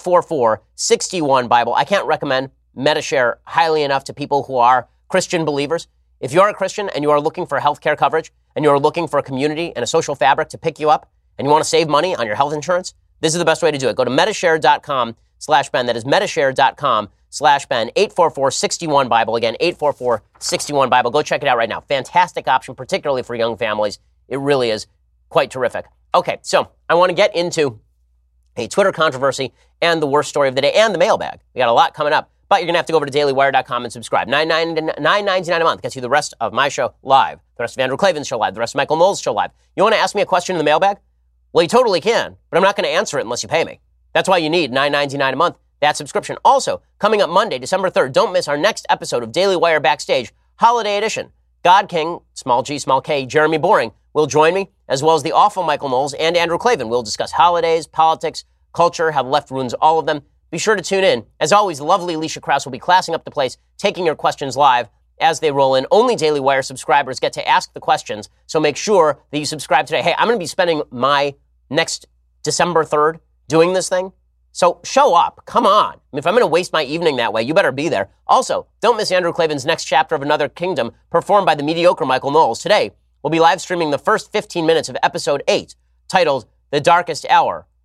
844-61-BIBLE. I can't recommend Medi-Share highly enough to people who are Christian believers. If you're a Christian and you are looking for health care coverage and you're looking for a community and a social fabric to pick you up and you want to save money on your health insurance, this is the best way to do it. Go to Medishare.com/Ben. That is Medishare.com/Ben. 844-61-BIBLE. Again, 844-61-BIBLE. Go check it out right now. Fantastic option, particularly for young families. It really is quite terrific. Okay, so I want to get into a Twitter controversy and the worst story of the day and the mailbag. We got a lot coming up, but you're going to have to go over to dailywire.com and subscribe. $9.99 a month gets you the rest of my show live, the rest of Andrew Klavan's show live, the rest of Michael Knowles' show live. You want to ask me a question in the mailbag? Well, you totally can, but I'm not going to answer it unless you pay me. That's why you need $9.99 a month, that subscription. Also, coming up Monday, December 3rd, don't miss our next episode of Daily Wire Backstage, Holiday Edition. God King, small g, small k, Jeremy Boring will join me, as well as the awful Michael Knowles and Andrew Klavan. We'll discuss holidays, politics, culture, how the left ruins all of them. Be sure to tune in. As always, the lovely Alicia Krause will be classing up the place, taking your questions live as they roll in. Only Daily Wire subscribers get to ask the questions, so make sure that you subscribe today. Hey, I'm going to be spending my next December 3rd doing this thing, so show up. Come on. I mean, if I'm going to waste my evening that way, you better be there. Also, don't miss Andrew Klavan's next chapter of Another Kingdom, performed by the mediocre Michael Knowles. Today, we'll be live streaming the first 15 minutes of episode 8, titled The Darkest Hour.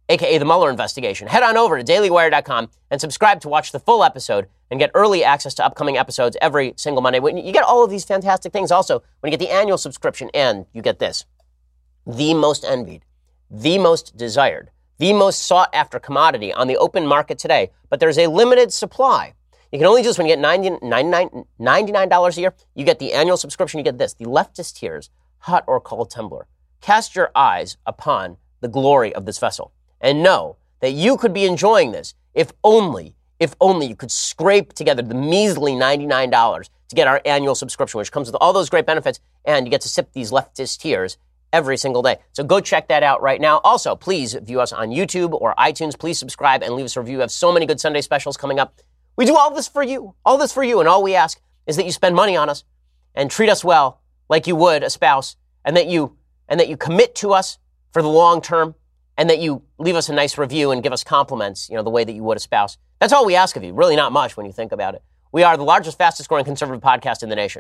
aka the Mueller investigation. Head on over to dailywire.com and subscribe to watch the full episode and get early access to upcoming episodes every single Monday. You get all of these fantastic things also when you get the annual subscription, and you get this. The most envied, the most desired, the most sought after commodity on the open market today, but there's a limited supply. You can only do this when you get $99 a year. You get the annual subscription. You get this, the Leftist Tears Hot or Cold Tumbler. Cast your eyes upon the glory of this vessel and know that you could be enjoying this if only you could scrape together the measly $99 to get our annual subscription, which comes with all those great benefits, and you get to sip these Leftist Tears every single day. So go check that out right now. Also, please view us on YouTube or iTunes. Please subscribe and leave us a review. We have so many good Sunday specials coming up. We do all this for you, and all we ask is that you spend money on us and treat us well like you would a spouse, and that you commit to us for the long term, and that you leave us a nice review and give us compliments, the way that you would a spouse. That's all we ask of you. Really not much when you think about it. We are the largest, fastest growing conservative podcast in the nation.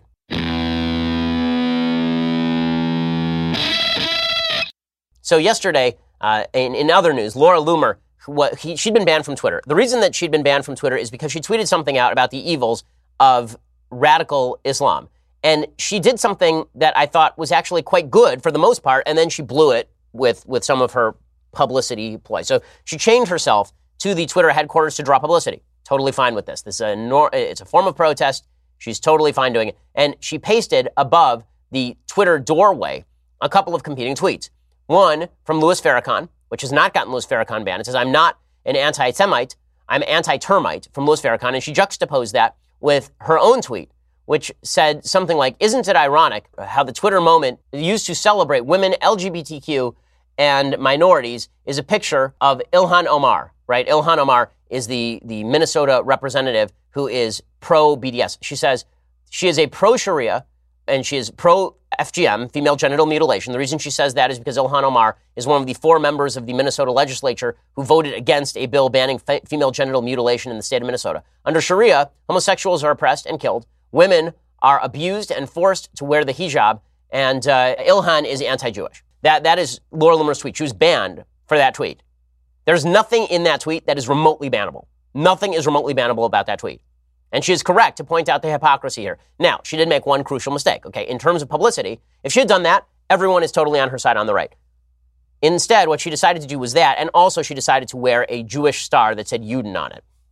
So yesterday, in other news, Laura Loomer, she'd been banned from Twitter. The reason that she'd been banned from Twitter is because she tweeted something out about the evils of radical Islam. And she did something that I thought was actually quite good for the most part, and then she blew it with some of her publicity ploy. So she chained herself to the Twitter headquarters to draw publicity. Totally fine with this. It's a form of protest. She's totally fine doing it. And she pasted above the Twitter doorway a couple of competing tweets. One from Louis Farrakhan, which has not gotten Louis Farrakhan banned. It says, "I'm not an anti-Semite, I'm anti-termite," from Louis Farrakhan. And she juxtaposed that with her own tweet, which said something like, "Isn't it ironic how the Twitter moment used to celebrate women, LGBTQ, and minorities is a picture of Ilhan Omar," right? Ilhan Omar is the Minnesota representative who is pro-BDS. She says she is a pro-Sharia and she is pro-FGM, female genital mutilation. The reason she says that is because Ilhan Omar is one of the 4 members of the Minnesota legislature who voted against a bill banning female genital mutilation in the state of Minnesota. Under Sharia, homosexuals are oppressed and killed. Women are abused and forced to wear the hijab, and Ilhan is anti-Jewish. That is Laura Loomer's tweet. She was banned for that tweet. There's nothing in that tweet that is remotely bannable. Nothing is remotely bannable about that tweet. And she is correct to point out the hypocrisy here. Now, she did make one crucial mistake, okay? In terms of publicity, if she had done that, everyone is totally on her side on the right. Instead, what she decided to do was that, and also she decided to wear a Jewish star that said Yuden on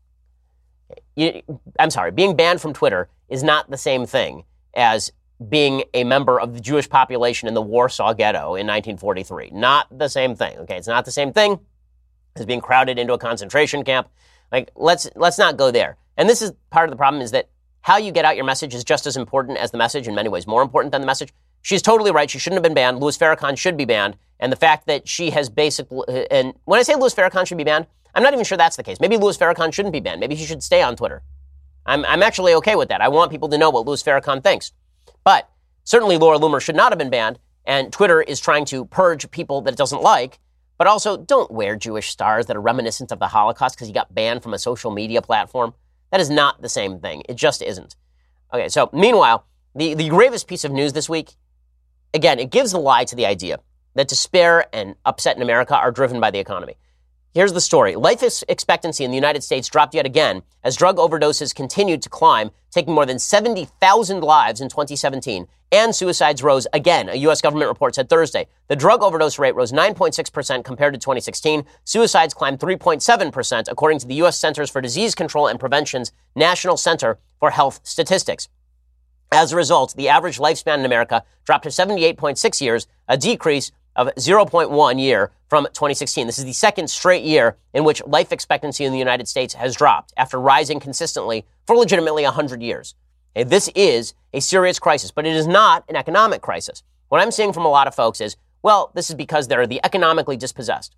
it. I'm sorry, being banned from Twitter is not the same thing as being a member of the Jewish population in the Warsaw Ghetto in 1943. Not the same thing, okay? It's not the same thing as being crowded into a concentration camp. Like, let's not go there. And this is part of the problem, is that how you get out your message is just as important as the message, in many ways more important than the message. She's totally right. She shouldn't have been banned. Louis Farrakhan should be banned. And the fact that she has basically, and when I say Louis Farrakhan should be banned, I'm not even sure that's the case. Maybe Louis Farrakhan shouldn't be banned. Maybe he should stay on Twitter. I'm actually okay with that. I want people to know what Louis Farrakhan thinks. But certainly Laura Loomer should not have been banned, and Twitter is trying to purge people that it doesn't like. But also, don't wear Jewish stars that are reminiscent of the Holocaust because you got banned from a social media platform. That is not the same thing. It just isn't. Okay, so meanwhile, the gravest piece of news this week, again, it gives the lie to the idea that despair and upset in America are driven by the economy. Here's the story. Life expectancy in the United States dropped yet again as drug overdoses continued to climb, taking more than 70,000 lives in 2017, and suicides rose again, a U.S. government report said Thursday. The drug overdose rate rose 9.6% compared to 2016. Suicides climbed 3.7%, according to the U.S. Centers for Disease Control and Prevention's National Center for Health Statistics. As a result, the average lifespan in America dropped to 78.6 years, a decrease of 0.1 year from 2016. This is the second straight year in which life expectancy in the United States has dropped after rising consistently for legitimately 100 years. Okay, this is a serious crisis, but it is not an economic crisis. What I'm seeing from a lot of folks is, well, this is because they're the economically dispossessed.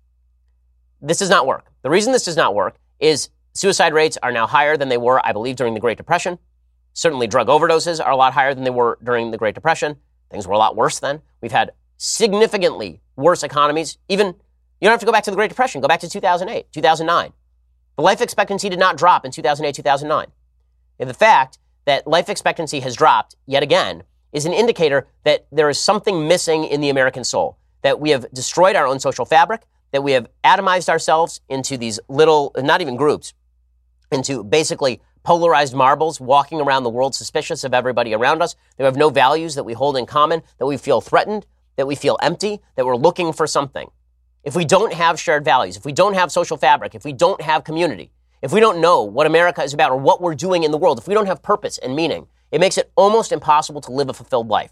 This does not work. The reason this does not work is suicide rates are now higher than they were, I believe, during the Great Depression. Certainly drug overdoses are a lot higher than they were during the Great Depression. Things were a lot worse then. We've had significantly worse economies. Even, you don't have to go back to the Great Depression. Go back to 2008, 2009. The life expectancy did not drop in 2008, 2009. And the fact that life expectancy has dropped yet again is an indicator that there is something missing in the American soul, that we have destroyed our own social fabric, that we have atomized ourselves into these little, not even groups, into basically polarized marbles walking around the world suspicious of everybody around us, that we have no values that we hold in common, that we feel threatened, that we feel empty, that we're looking for something. If we don't have shared values, if we don't have social fabric, if we don't have community, if we don't know what America is about or what we're doing in the world, if we don't have purpose and meaning, it makes it almost impossible to live a fulfilled life.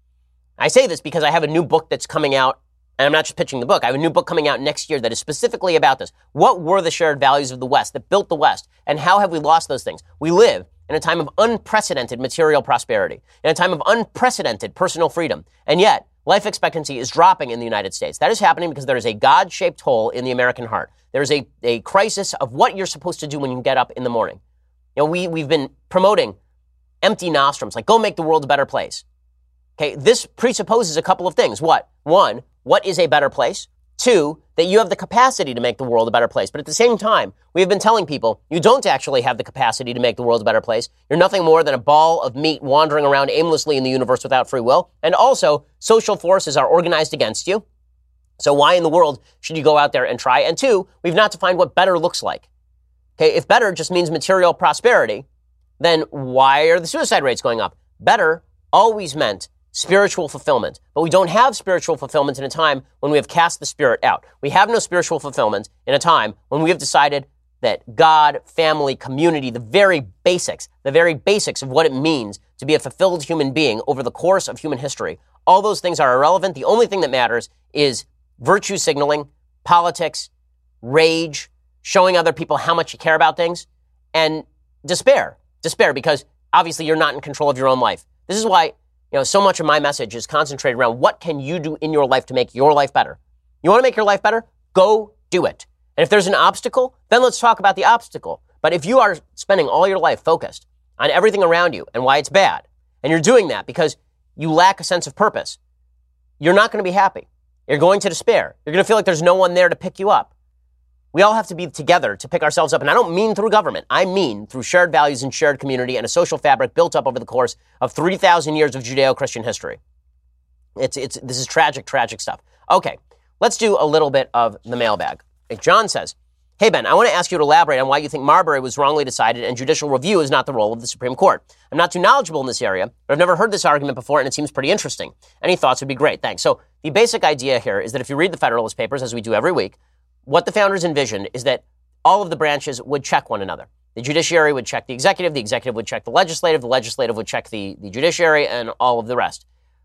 I say this because I have a new book that's coming out, and I'm not just pitching the book. I have a new book coming out next year that is specifically about this. What were the shared values of the West that built the West, and how have we lost those things? We live in a time of unprecedented material prosperity, in a time of unprecedented personal freedom, and yet life expectancy is dropping in the United States. That is happening because there is a God-shaped hole in the American heart. There is a crisis of what you're supposed to do when you get up in the morning. You know, we've been promoting empty nostrums, like go make the world a better place. Okay, this presupposes a couple of things. What? One, what is a better place? Two, that you have the capacity to make the world a better place. But at the same time, we have been telling people you don't actually have the capacity to make the world a better place. You're nothing more than a ball of meat wandering around aimlessly in the universe without free will. And also, social forces are organized against you. So why in the world should you go out there and try? And two, we've not defined what better looks like. Okay, if better just means material prosperity, then why are the suicide rates going up? Better always meant spiritual fulfillment. But we don't have spiritual fulfillment in a time when we have cast the spirit out. We have no spiritual fulfillment in a time when we have decided that God, family, community, the very basics of what it means to be a fulfilled human being over the course of human history, all those things are irrelevant. The only thing that matters is virtue signaling, politics, rage, showing other people how much you care about things, and despair. Despair because obviously you're not in control of your own life. This is why so much of my message is concentrated around what can you do in your life to make your life better. You want to make your life better? Go do it. And if there's an obstacle, then let's talk about the obstacle. But if you are spending all your life focused on everything around you and why it's bad, and you're doing that because you lack a sense of purpose, you're not going to be happy. You're going to despair. You're going to feel like there's no one there to pick you up. We all have to be together to pick ourselves up. And I don't mean through government. I mean through shared values and shared community and a social fabric built up over the course of 3,000 years of Judeo-Christian history. This is tragic, tragic stuff. Okay, let's do a little bit of the mailbag. John says, hey, Ben, I want to ask you to elaborate on why you think Marbury was wrongly decided and judicial review is not the role of the Supreme Court. I'm not too knowledgeable in this area, but I've never heard this argument before, and it seems pretty interesting. Any thoughts would be great. Thanks. So the basic idea here is that if you read the Federalist Papers, as we do every week, what the founders envisioned is that all of the branches would check one another. The judiciary would check the executive would check the legislative would check the judiciary, and all of the rest.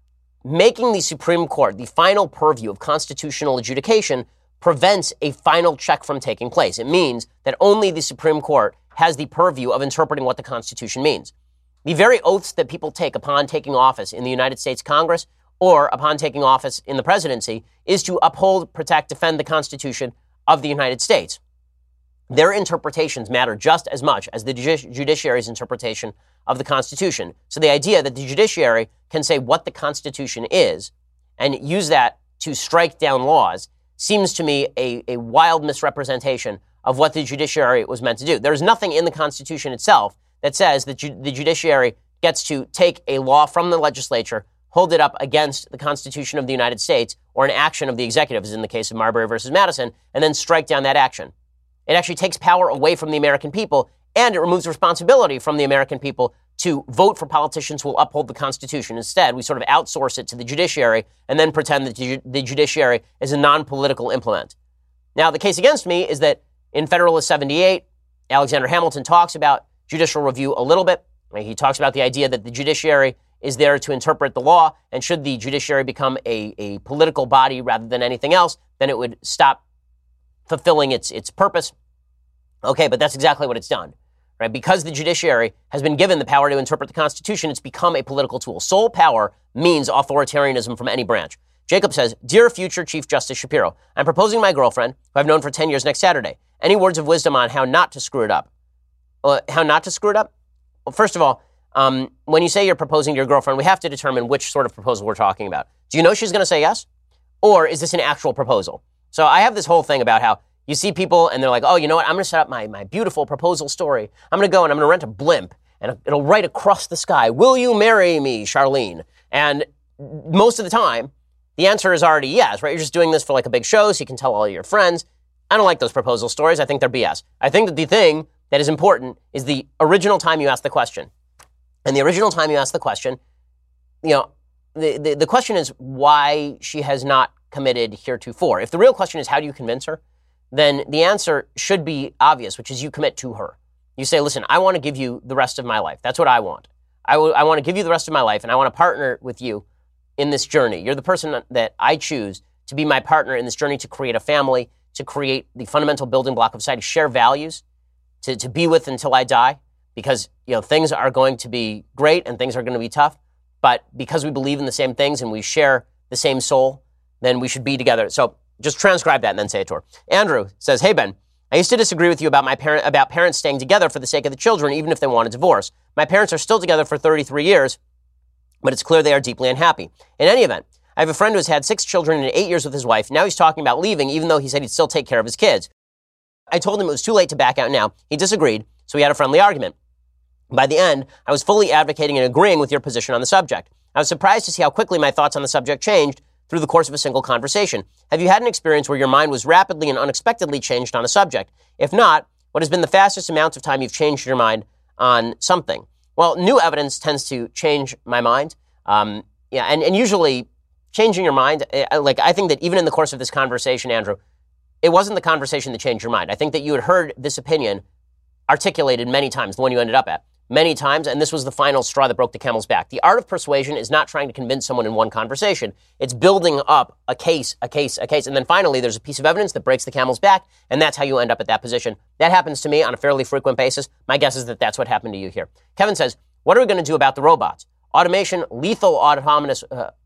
Making the Supreme Court the final purview of constitutional adjudication prevents a final check from taking place. It means that only the Supreme Court has the purview of interpreting what the Constitution means. The very oaths that people take upon taking office in the United States Congress or upon taking office in the presidency is to uphold, protect, defend the Constitution of the United States. Their interpretations matter just as much as the judiciary's interpretation of the Constitution. So the idea that the judiciary can say what the Constitution is and use that to strike down laws seems to me a wild misrepresentation of what the judiciary was meant to do. There's nothing in the Constitution itself that says that the judiciary gets to take a law from the legislature, hold it up against the Constitution of the United States or an action of the executive, as in the case of Marbury versus Madison, and then strike down that action. It actually takes power away from the American people, and it removes responsibility from the American people to vote for politicians who will uphold the Constitution. Instead, we sort of outsource it to the judiciary and then pretend that the judiciary is a non-political implement. Now, the case against me is that in Federalist 78, Alexander Hamilton talks about judicial review a little bit. He talks about the idea that the judiciary is there to interpret the law, and should the judiciary become a political body rather than anything else, then it would stop fulfilling its purpose. Okay, but that's exactly what it's done, right? Because the judiciary has been given the power to interpret the Constitution, it's become a political tool. Sole power means authoritarianism from any branch. Jacob says, Dear future Chief Justice Shapiro, I'm proposing my girlfriend, who I've known for 10 years, next Saturday. Any words of wisdom on how not to screw it up? How not to screw it up? Well, first of all, when you say you're proposing to your girlfriend, we have to determine which sort of proposal we're talking about. Do you know she's going to say yes? Or is this an actual proposal? So I have this whole thing about how you see people and they're like, oh, you know what? I'm going to set up my beautiful proposal story. I'm going to go and I'm going to rent a blimp and it'll write across the sky, will you marry me, Charlene? And most of the time, the answer is already yes, right? You're just doing this for like a big show so you can tell all your friends. I don't like those proposal stories. I think they're BS. I think that the thing that is important is the original time you asked the question. And the original time you asked the question, the question is why she has not committed heretofore. If the real question is how do you convince her, then the answer should be obvious, which is you commit to her. You say, listen, I want to give you the rest of my life. That's what I want. I want to give you the rest of my life, and I want to partner with you in this journey. You're the person that I choose to be my partner in this journey to create a family, to create the fundamental building block of society, share values, to be with until I die, because things are going to be great and things are going to be tough. But because we believe in the same things and we share the same soul, then we should be together. So just transcribe that and then say it to her. Andrew says, hey, Ben, I used to disagree with you about parents staying together for the sake of the children, even if they want a divorce. My parents are still together for 33 years, but it's clear they are deeply unhappy. In any event, I have a friend who has had 6 children in 8 years with his wife. Now he's talking about leaving, even though he said he'd still take care of his kids. I told him it was too late to back out now. He disagreed, so we had a friendly argument. By the end, I was fully advocating and agreeing with your position on the subject. I was surprised to see how quickly my thoughts on the subject changed through the course of a single conversation. Have you had an experience where your mind was rapidly and unexpectedly changed on a subject? If not, what has been the fastest amount of time you've changed your mind on something? Well, new evidence tends to change my mind. And usually changing your mind, I think that even in the course of this conversation, Andrew, it wasn't the conversation that changed your mind. I think that you had heard this opinion articulated many times, the one you ended up at. Many times, and this was the final straw that broke the camel's back. The art of persuasion is not trying to convince someone in one conversation. It's building up a case. And then finally, there's a piece of evidence that breaks the camel's back, and that's how you end up at that position. That happens to me on a fairly frequent basis. My guess is that that's what happened to you here. Kevin says, what are we going to do about the robots? Automation, lethal autonomous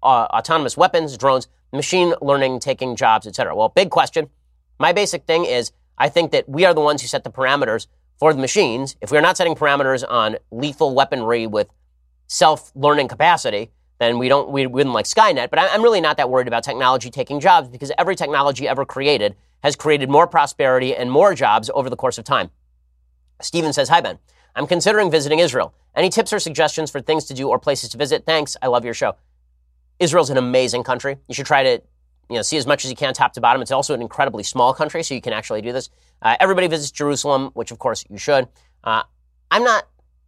weapons, drones, machine learning taking jobs, etc. Well, big question. My basic thing is I think that we are the ones who set the parameters for the machines. If we're not setting parameters on lethal weaponry with self-learning capacity, then we wouldn't like Skynet. But I'm really not that worried about technology taking jobs because every technology ever created has created more prosperity and more jobs over the course of time. Steven says, hi, Ben. I'm considering visiting Israel. Any tips or suggestions for things to do or places to visit? Thanks. I love your show. Israel's an amazing country. You should try to see as much as you can top to bottom. It's also an incredibly small country, so you can actually do this. Everybody visits Jerusalem, which of course you should. I'm not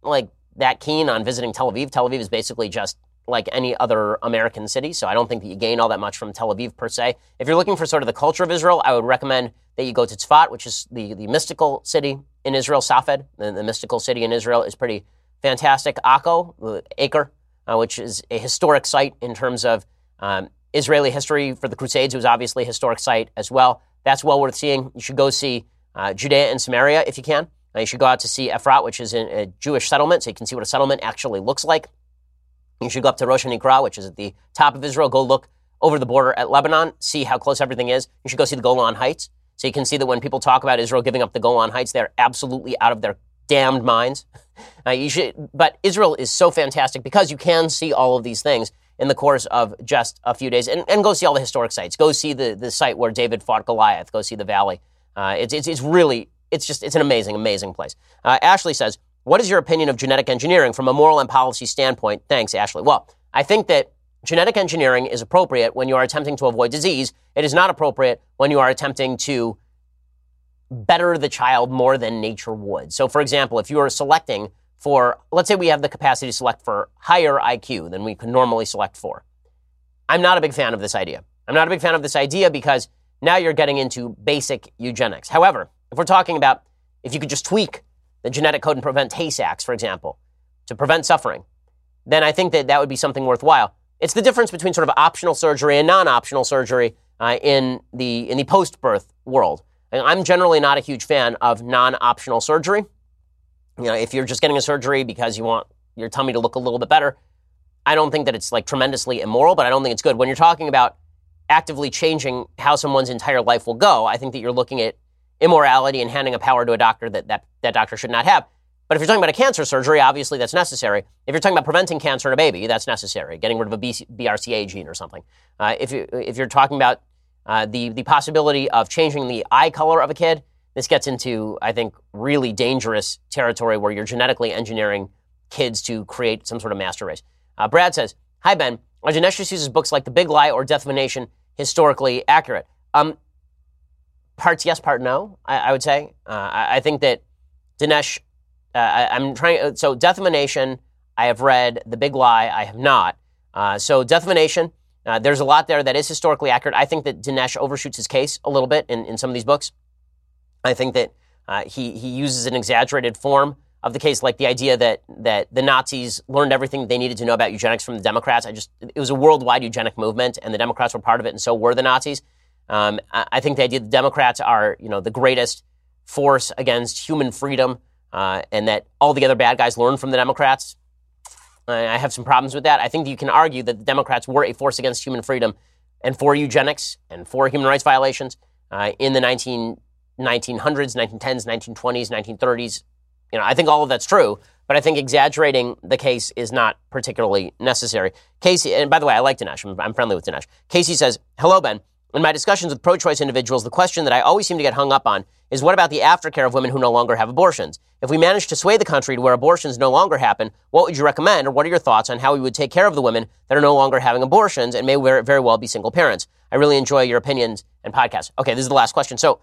that keen on visiting Tel Aviv. Tel Aviv is basically just like any other American city, so I don't think that you gain all that much from Tel Aviv per se. If you're looking for sort of the culture of Israel, I would recommend that you go to Tzfat, which is the mystical city in Israel, Safed. The mystical city in Israel is pretty fantastic. Acre, which is a historic site in terms of Israeli history for the Crusades. It was obviously a historic site as well. That's well worth seeing. You should go see Judea and Samaria if you can. You should go out to see Efrat, which is a Jewish settlement, so you can see what a settlement actually looks like. You should go up to Rosh Hanikra, which is at the top of Israel. Go look over the border at Lebanon, see how close everything is. You should go see the Golan Heights, so you can see that when people talk about Israel giving up the Golan Heights, they're absolutely out of their damned minds. But Israel is so fantastic because you can see all of these things in the course of just a few days, and go see all the historic sites. Go see the site where David fought Goliath. Go see the valley. It's an amazing place. Ashley says, what is your opinion of genetic engineering from a moral and policy standpoint? Thanks, Ashley. Well, I think that genetic engineering is appropriate when you are attempting to avoid disease. It is not appropriate when you are attempting to better the child more than nature would. So, for example, if you are selecting for, let's say we have the capacity to select for higher IQ than we could normally select for. I'm not a big fan of this idea. I'm not a big fan of this idea because now you're getting into basic eugenics. However, if we're talking about if you could just tweak the genetic code and prevent Tay-Sachs, for example, to prevent suffering, then I think that would be something worthwhile. It's the difference between sort of optional surgery and non-optional surgery in the post-birth world. And I'm generally not a huge fan of non-optional surgery. If you're just getting a surgery because you want your tummy to look a little bit better, I don't think that it's tremendously immoral, but I don't think it's good. When you're talking about actively changing how someone's entire life will go, I think that you're looking at immorality and handing a power to a doctor that doctor should not have. But if you're talking about a cancer surgery, obviously that's necessary. If you're talking about preventing cancer in a baby, that's necessary. Getting rid of a BRCA gene or something. If you're talking about the possibility of changing the eye color of a kid, this gets into, I think, really dangerous territory where you're genetically engineering kids to create some sort of master race. Brad says, hi, Ben. Are Dinesh D'Souza's books like The Big Lie or Death of a Nation historically accurate? Parts yes, part no, I would say. I think that Dinesh, so Death of a Nation, I have read. The Big Lie, I have not. So Death of a Nation, there's a lot there that is historically accurate. I think that Dinesh overshoots his case a little bit in some of these books. I think that he uses an exaggerated form of the case, like the idea that the Nazis learned everything they needed to know about eugenics from the Democrats. It was a worldwide eugenic movement, and the Democrats were part of it, and so were the Nazis. I think the idea that the Democrats are, the greatest force against human freedom, and that all the other bad guys learned from the Democrats, I have some problems with that. I think that you can argue that the Democrats were a force against human freedom and for eugenics and for human rights violations in the 1900s, 1910s, 1920s, 1930s. I think all of that's true, but I think exaggerating the case is not particularly necessary. Casey, and by the way, I like Dinesh. I'm friendly with Dinesh. Casey says, hello, Ben. In my discussions with pro-choice individuals, the question that I always seem to get hung up on is what about the aftercare of women who no longer have abortions? If we manage to sway the country to where abortions no longer happen, what would you recommend, or what are your thoughts on how we would take care of the women that are no longer having abortions and may very well be single parents? I really enjoy your opinions and podcasts. Okay, this is the last question. So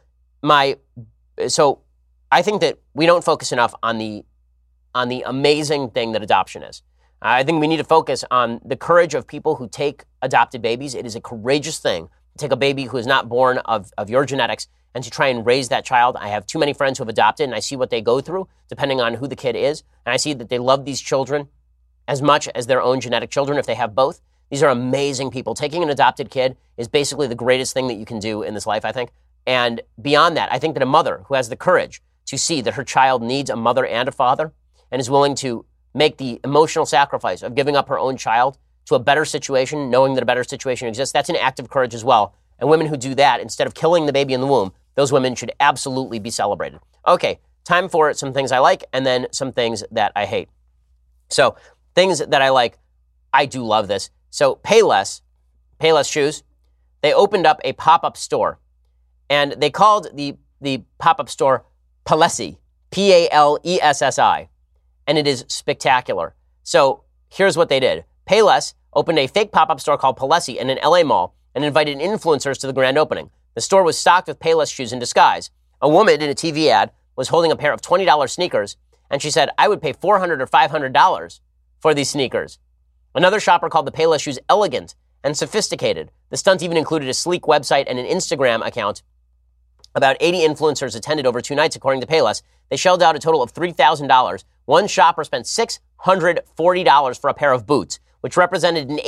I think that we don't focus enough on the amazing thing that adoption is. I think we need to focus on the courage of people who take adopted babies. It is a courageous thing to take a baby who is not born of your genetics and to try and raise that child. I have too many friends who have adopted, and I see what they go through depending on who the kid is. And I see that they love these children as much as their own genetic children if they have both. These are amazing people. Taking an adopted kid is basically the greatest thing that you can do in this life, I think. And beyond that, I think that a mother who has the courage to see that her child needs a mother and a father and is willing to make the emotional sacrifice of giving up her own child to a better situation, knowing that a better situation exists, that's an act of courage as well. And women who do that, instead of killing the baby in the womb, those women should absolutely be celebrated. Okay, time for some things I like and then some things that I hate. So things that I like, I do love this. So Payless Shoes, they opened up a pop-up store. And they called the pop-up store Palessi, P-A-L-E-S-S-I. And it is spectacular. So here's what they did. Payless opened a fake pop-up store called Palessi in an LA mall and invited influencers to the grand opening. The store was stocked with Payless shoes in disguise. A woman in a TV ad was holding a pair of $20 sneakers, and she said, I would pay $400 or $500 for these sneakers. Another shopper called the Payless shoes elegant and sophisticated. The stunt even included a sleek website and an Instagram account. About 80 influencers attended over 2 nights, according to Payless. They shelled out a total of $3,000. One shopper spent $640 for a pair of boots, which represented an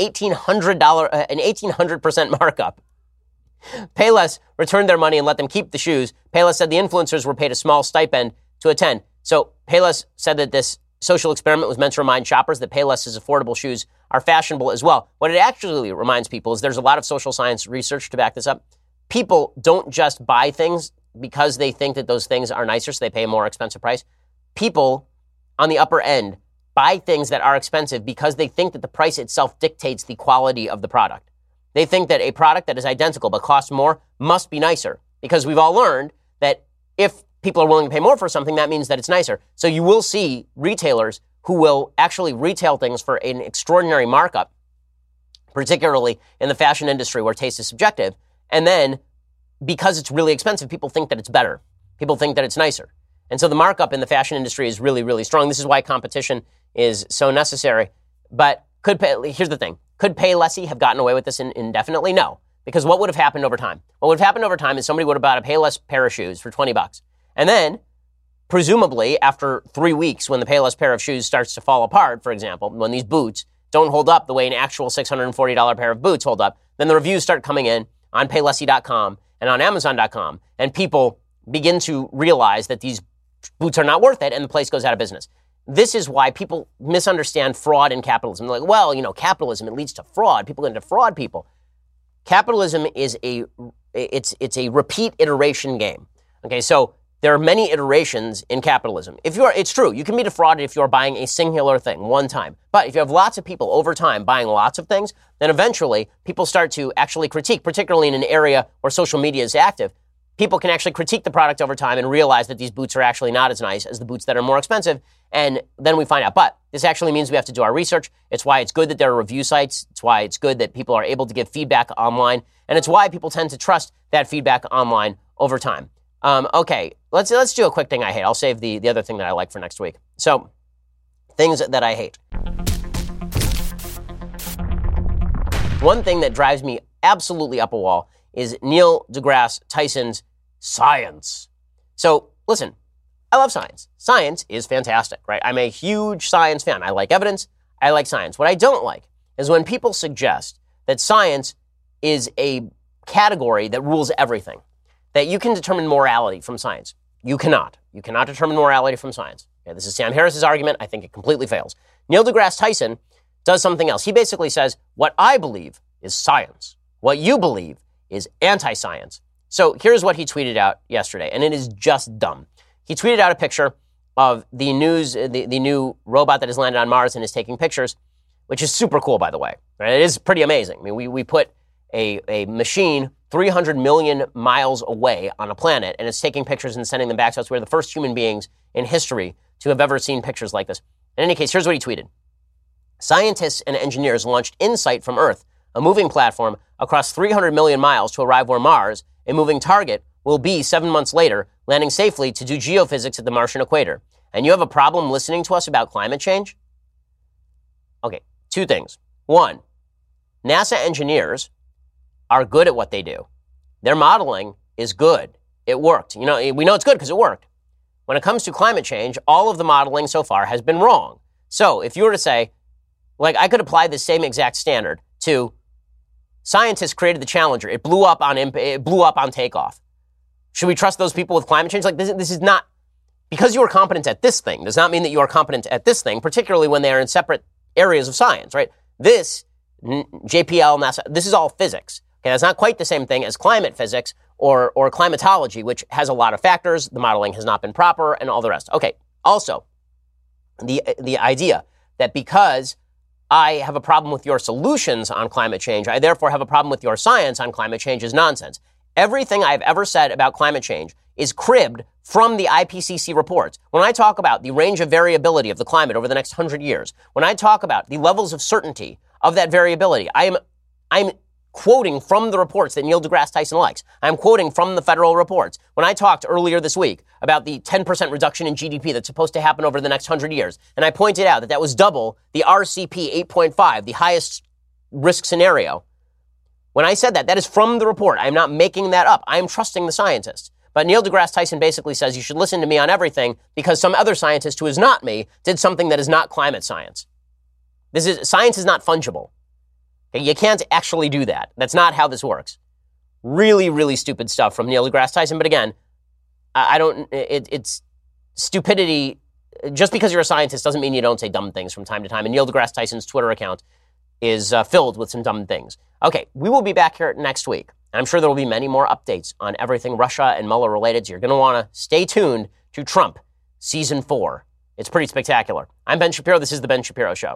$1,800% markup. Payless returned their money and let them keep the shoes. Payless said the influencers were paid a small stipend to attend. So Payless said that this social experiment was meant to remind shoppers that Payless's affordable shoes are fashionable as well. What it actually reminds people is there's a lot of social science research to back this up. People don't just buy things because they think that those things are nicer, so they pay a more expensive price. People on the upper end buy things that are expensive because they think that the price itself dictates the quality of the product. They think that a product that is identical but costs more must be nicer, because we've all learned that if people are willing to pay more for something, that means that it's nicer. So you will see retailers who will actually retail things for an extraordinary markup, particularly in the fashion industry where taste is subjective. And then, because it's really expensive, people think that it's better. People think that it's nicer. And so the markup in the fashion industry is really, really strong. This is why competition is so necessary. But here's the thing. Could Payless have gotten away with this indefinitely? No. Because what would have happened over time? What would have happened over time is somebody would have bought a Payless pair of shoes for $20. And then, presumably, after 3 weeks, when the Payless pair of shoes starts to fall apart, for example, when these boots don't hold up the way an actual $640 pair of boots hold up, then the reviews start coming in on Paylessy.com and on Amazon.com, and people begin to realize that these boots are not worth it, and the place goes out of business. This is why people misunderstand fraud in capitalism. They're like, well, capitalism, it leads to fraud. People get into fraud people. Capitalism is it's a repeat iteration game. Okay, so there are many iterations in capitalism. It's true, you can be defrauded if you're buying a singular thing one time. But if you have lots of people over time buying lots of things, then eventually people start to actually critique, particularly in an area where social media is active. People can actually critique the product over time and realize that these boots are actually not as nice as the boots that are more expensive. And then we find out. But this actually means we have to do our research. It's why it's good that there are review sites. It's why it's good that people are able to give feedback online. And it's why people tend to trust that feedback online over time. Okay, let's do a quick thing I hate. I'll save the other thing that I like for next week. So, things that I hate. One thing that drives me absolutely up a wall is Neil deGrasse Tyson's science. So, listen, I love science. Science is fantastic, right? I'm a huge science fan. I like evidence. I like science. What I don't like is when people suggest that science is a category that rules everything, that you can determine morality from science. You cannot. You cannot determine morality from science. Okay, this is Sam Harris's argument. I think it completely fails. Neil deGrasse Tyson does something else. He basically says, what I believe is science. What you believe is anti-science. So here's what he tweeted out yesterday, and it is just dumb. He tweeted out a picture of the new robot that has landed on Mars and is taking pictures, which is super cool, by the way. Right? It is pretty amazing. I mean, we put a machine 300 million miles away on a planet, and it's taking pictures and sending them back to us. We're the first human beings in history to have ever seen pictures like this. In any case, here's what he tweeted. Scientists and engineers launched InSight from Earth, a moving platform across 300 million miles to arrive where Mars, a moving target, will be 7 months later, landing safely to do geophysics at the Martian equator. And you have a problem listening to us about climate change? Okay, two things. One, NASA engineers are good at what they do. Their modeling is good. It worked. We know it's good because it worked. When it comes to climate change, all of the modeling so far has been wrong. So if you were to say, I could apply the same exact standard to scientists created the Challenger. It blew up on takeoff. Should we trust those people with climate change? This is not, because you are competent at this thing does not mean that you are competent at this thing, particularly when they are in separate areas of science, right? This, JPL, NASA, this is all physics. Okay, that's not quite the same thing as climate physics or climatology, which has a lot of factors. The modeling has not been proper and all the rest. Okay, also, the idea that because I have a problem with your solutions on climate change, I therefore have a problem with your science on climate change is nonsense. Everything I've ever said about climate change is cribbed from the IPCC reports. When I talk about the range of variability of the climate over the next 100 years, when I talk about the levels of certainty of that variability, I'm quoting from the reports that Neil deGrasse Tyson likes. I'm quoting from the federal reports. When I talked earlier this week about the 10% reduction in GDP that's supposed to happen over the next 100 years, and I pointed out that was double the RCP 8.5, the highest risk scenario. When I said that is from the report. I'm not making that up. I am trusting the scientists. But Neil deGrasse Tyson basically says you should listen to me on everything because some other scientist who is not me did something that is not climate science. Science is not fungible. Okay, you can't actually do that. That's not how this works. Really, really stupid stuff from Neil deGrasse Tyson. But again, it's stupidity. Just because you're a scientist doesn't mean you don't say dumb things from time to time. And Neil deGrasse Tyson's Twitter account is filled with some dumb things. Okay, we will be back here next week. I'm sure there will be many more updates on everything Russia and Mueller related. So you're going to want to stay tuned to Trump Season 4. It's pretty spectacular. I'm Ben Shapiro. This is The Ben Shapiro Show.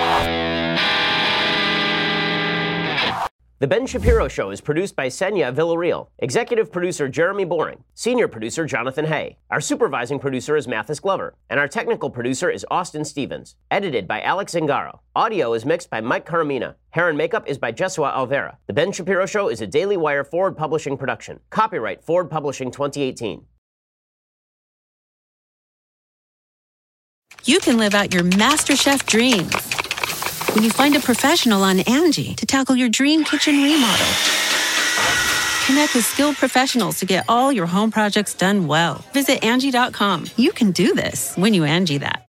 The Ben Shapiro Show is produced by Senya Villarreal, executive producer Jeremy Boring, senior producer Jonathan Hay. Our supervising producer is Mathis Glover, and our technical producer is Austin Stevens. Edited by Alex Zingaro. Audio is mixed by Mike Caramina. Hair and makeup is by Jesua Alvera. The Ben Shapiro Show is a Daily Wire Forward Publishing production. Copyright Forward Publishing 2018. You can live out your MasterChef dreams when you find a professional on Angie to tackle your dream kitchen remodel. Connect with skilled professionals to get all your home projects done well. Visit Angie.com. You can do this when you Angie that.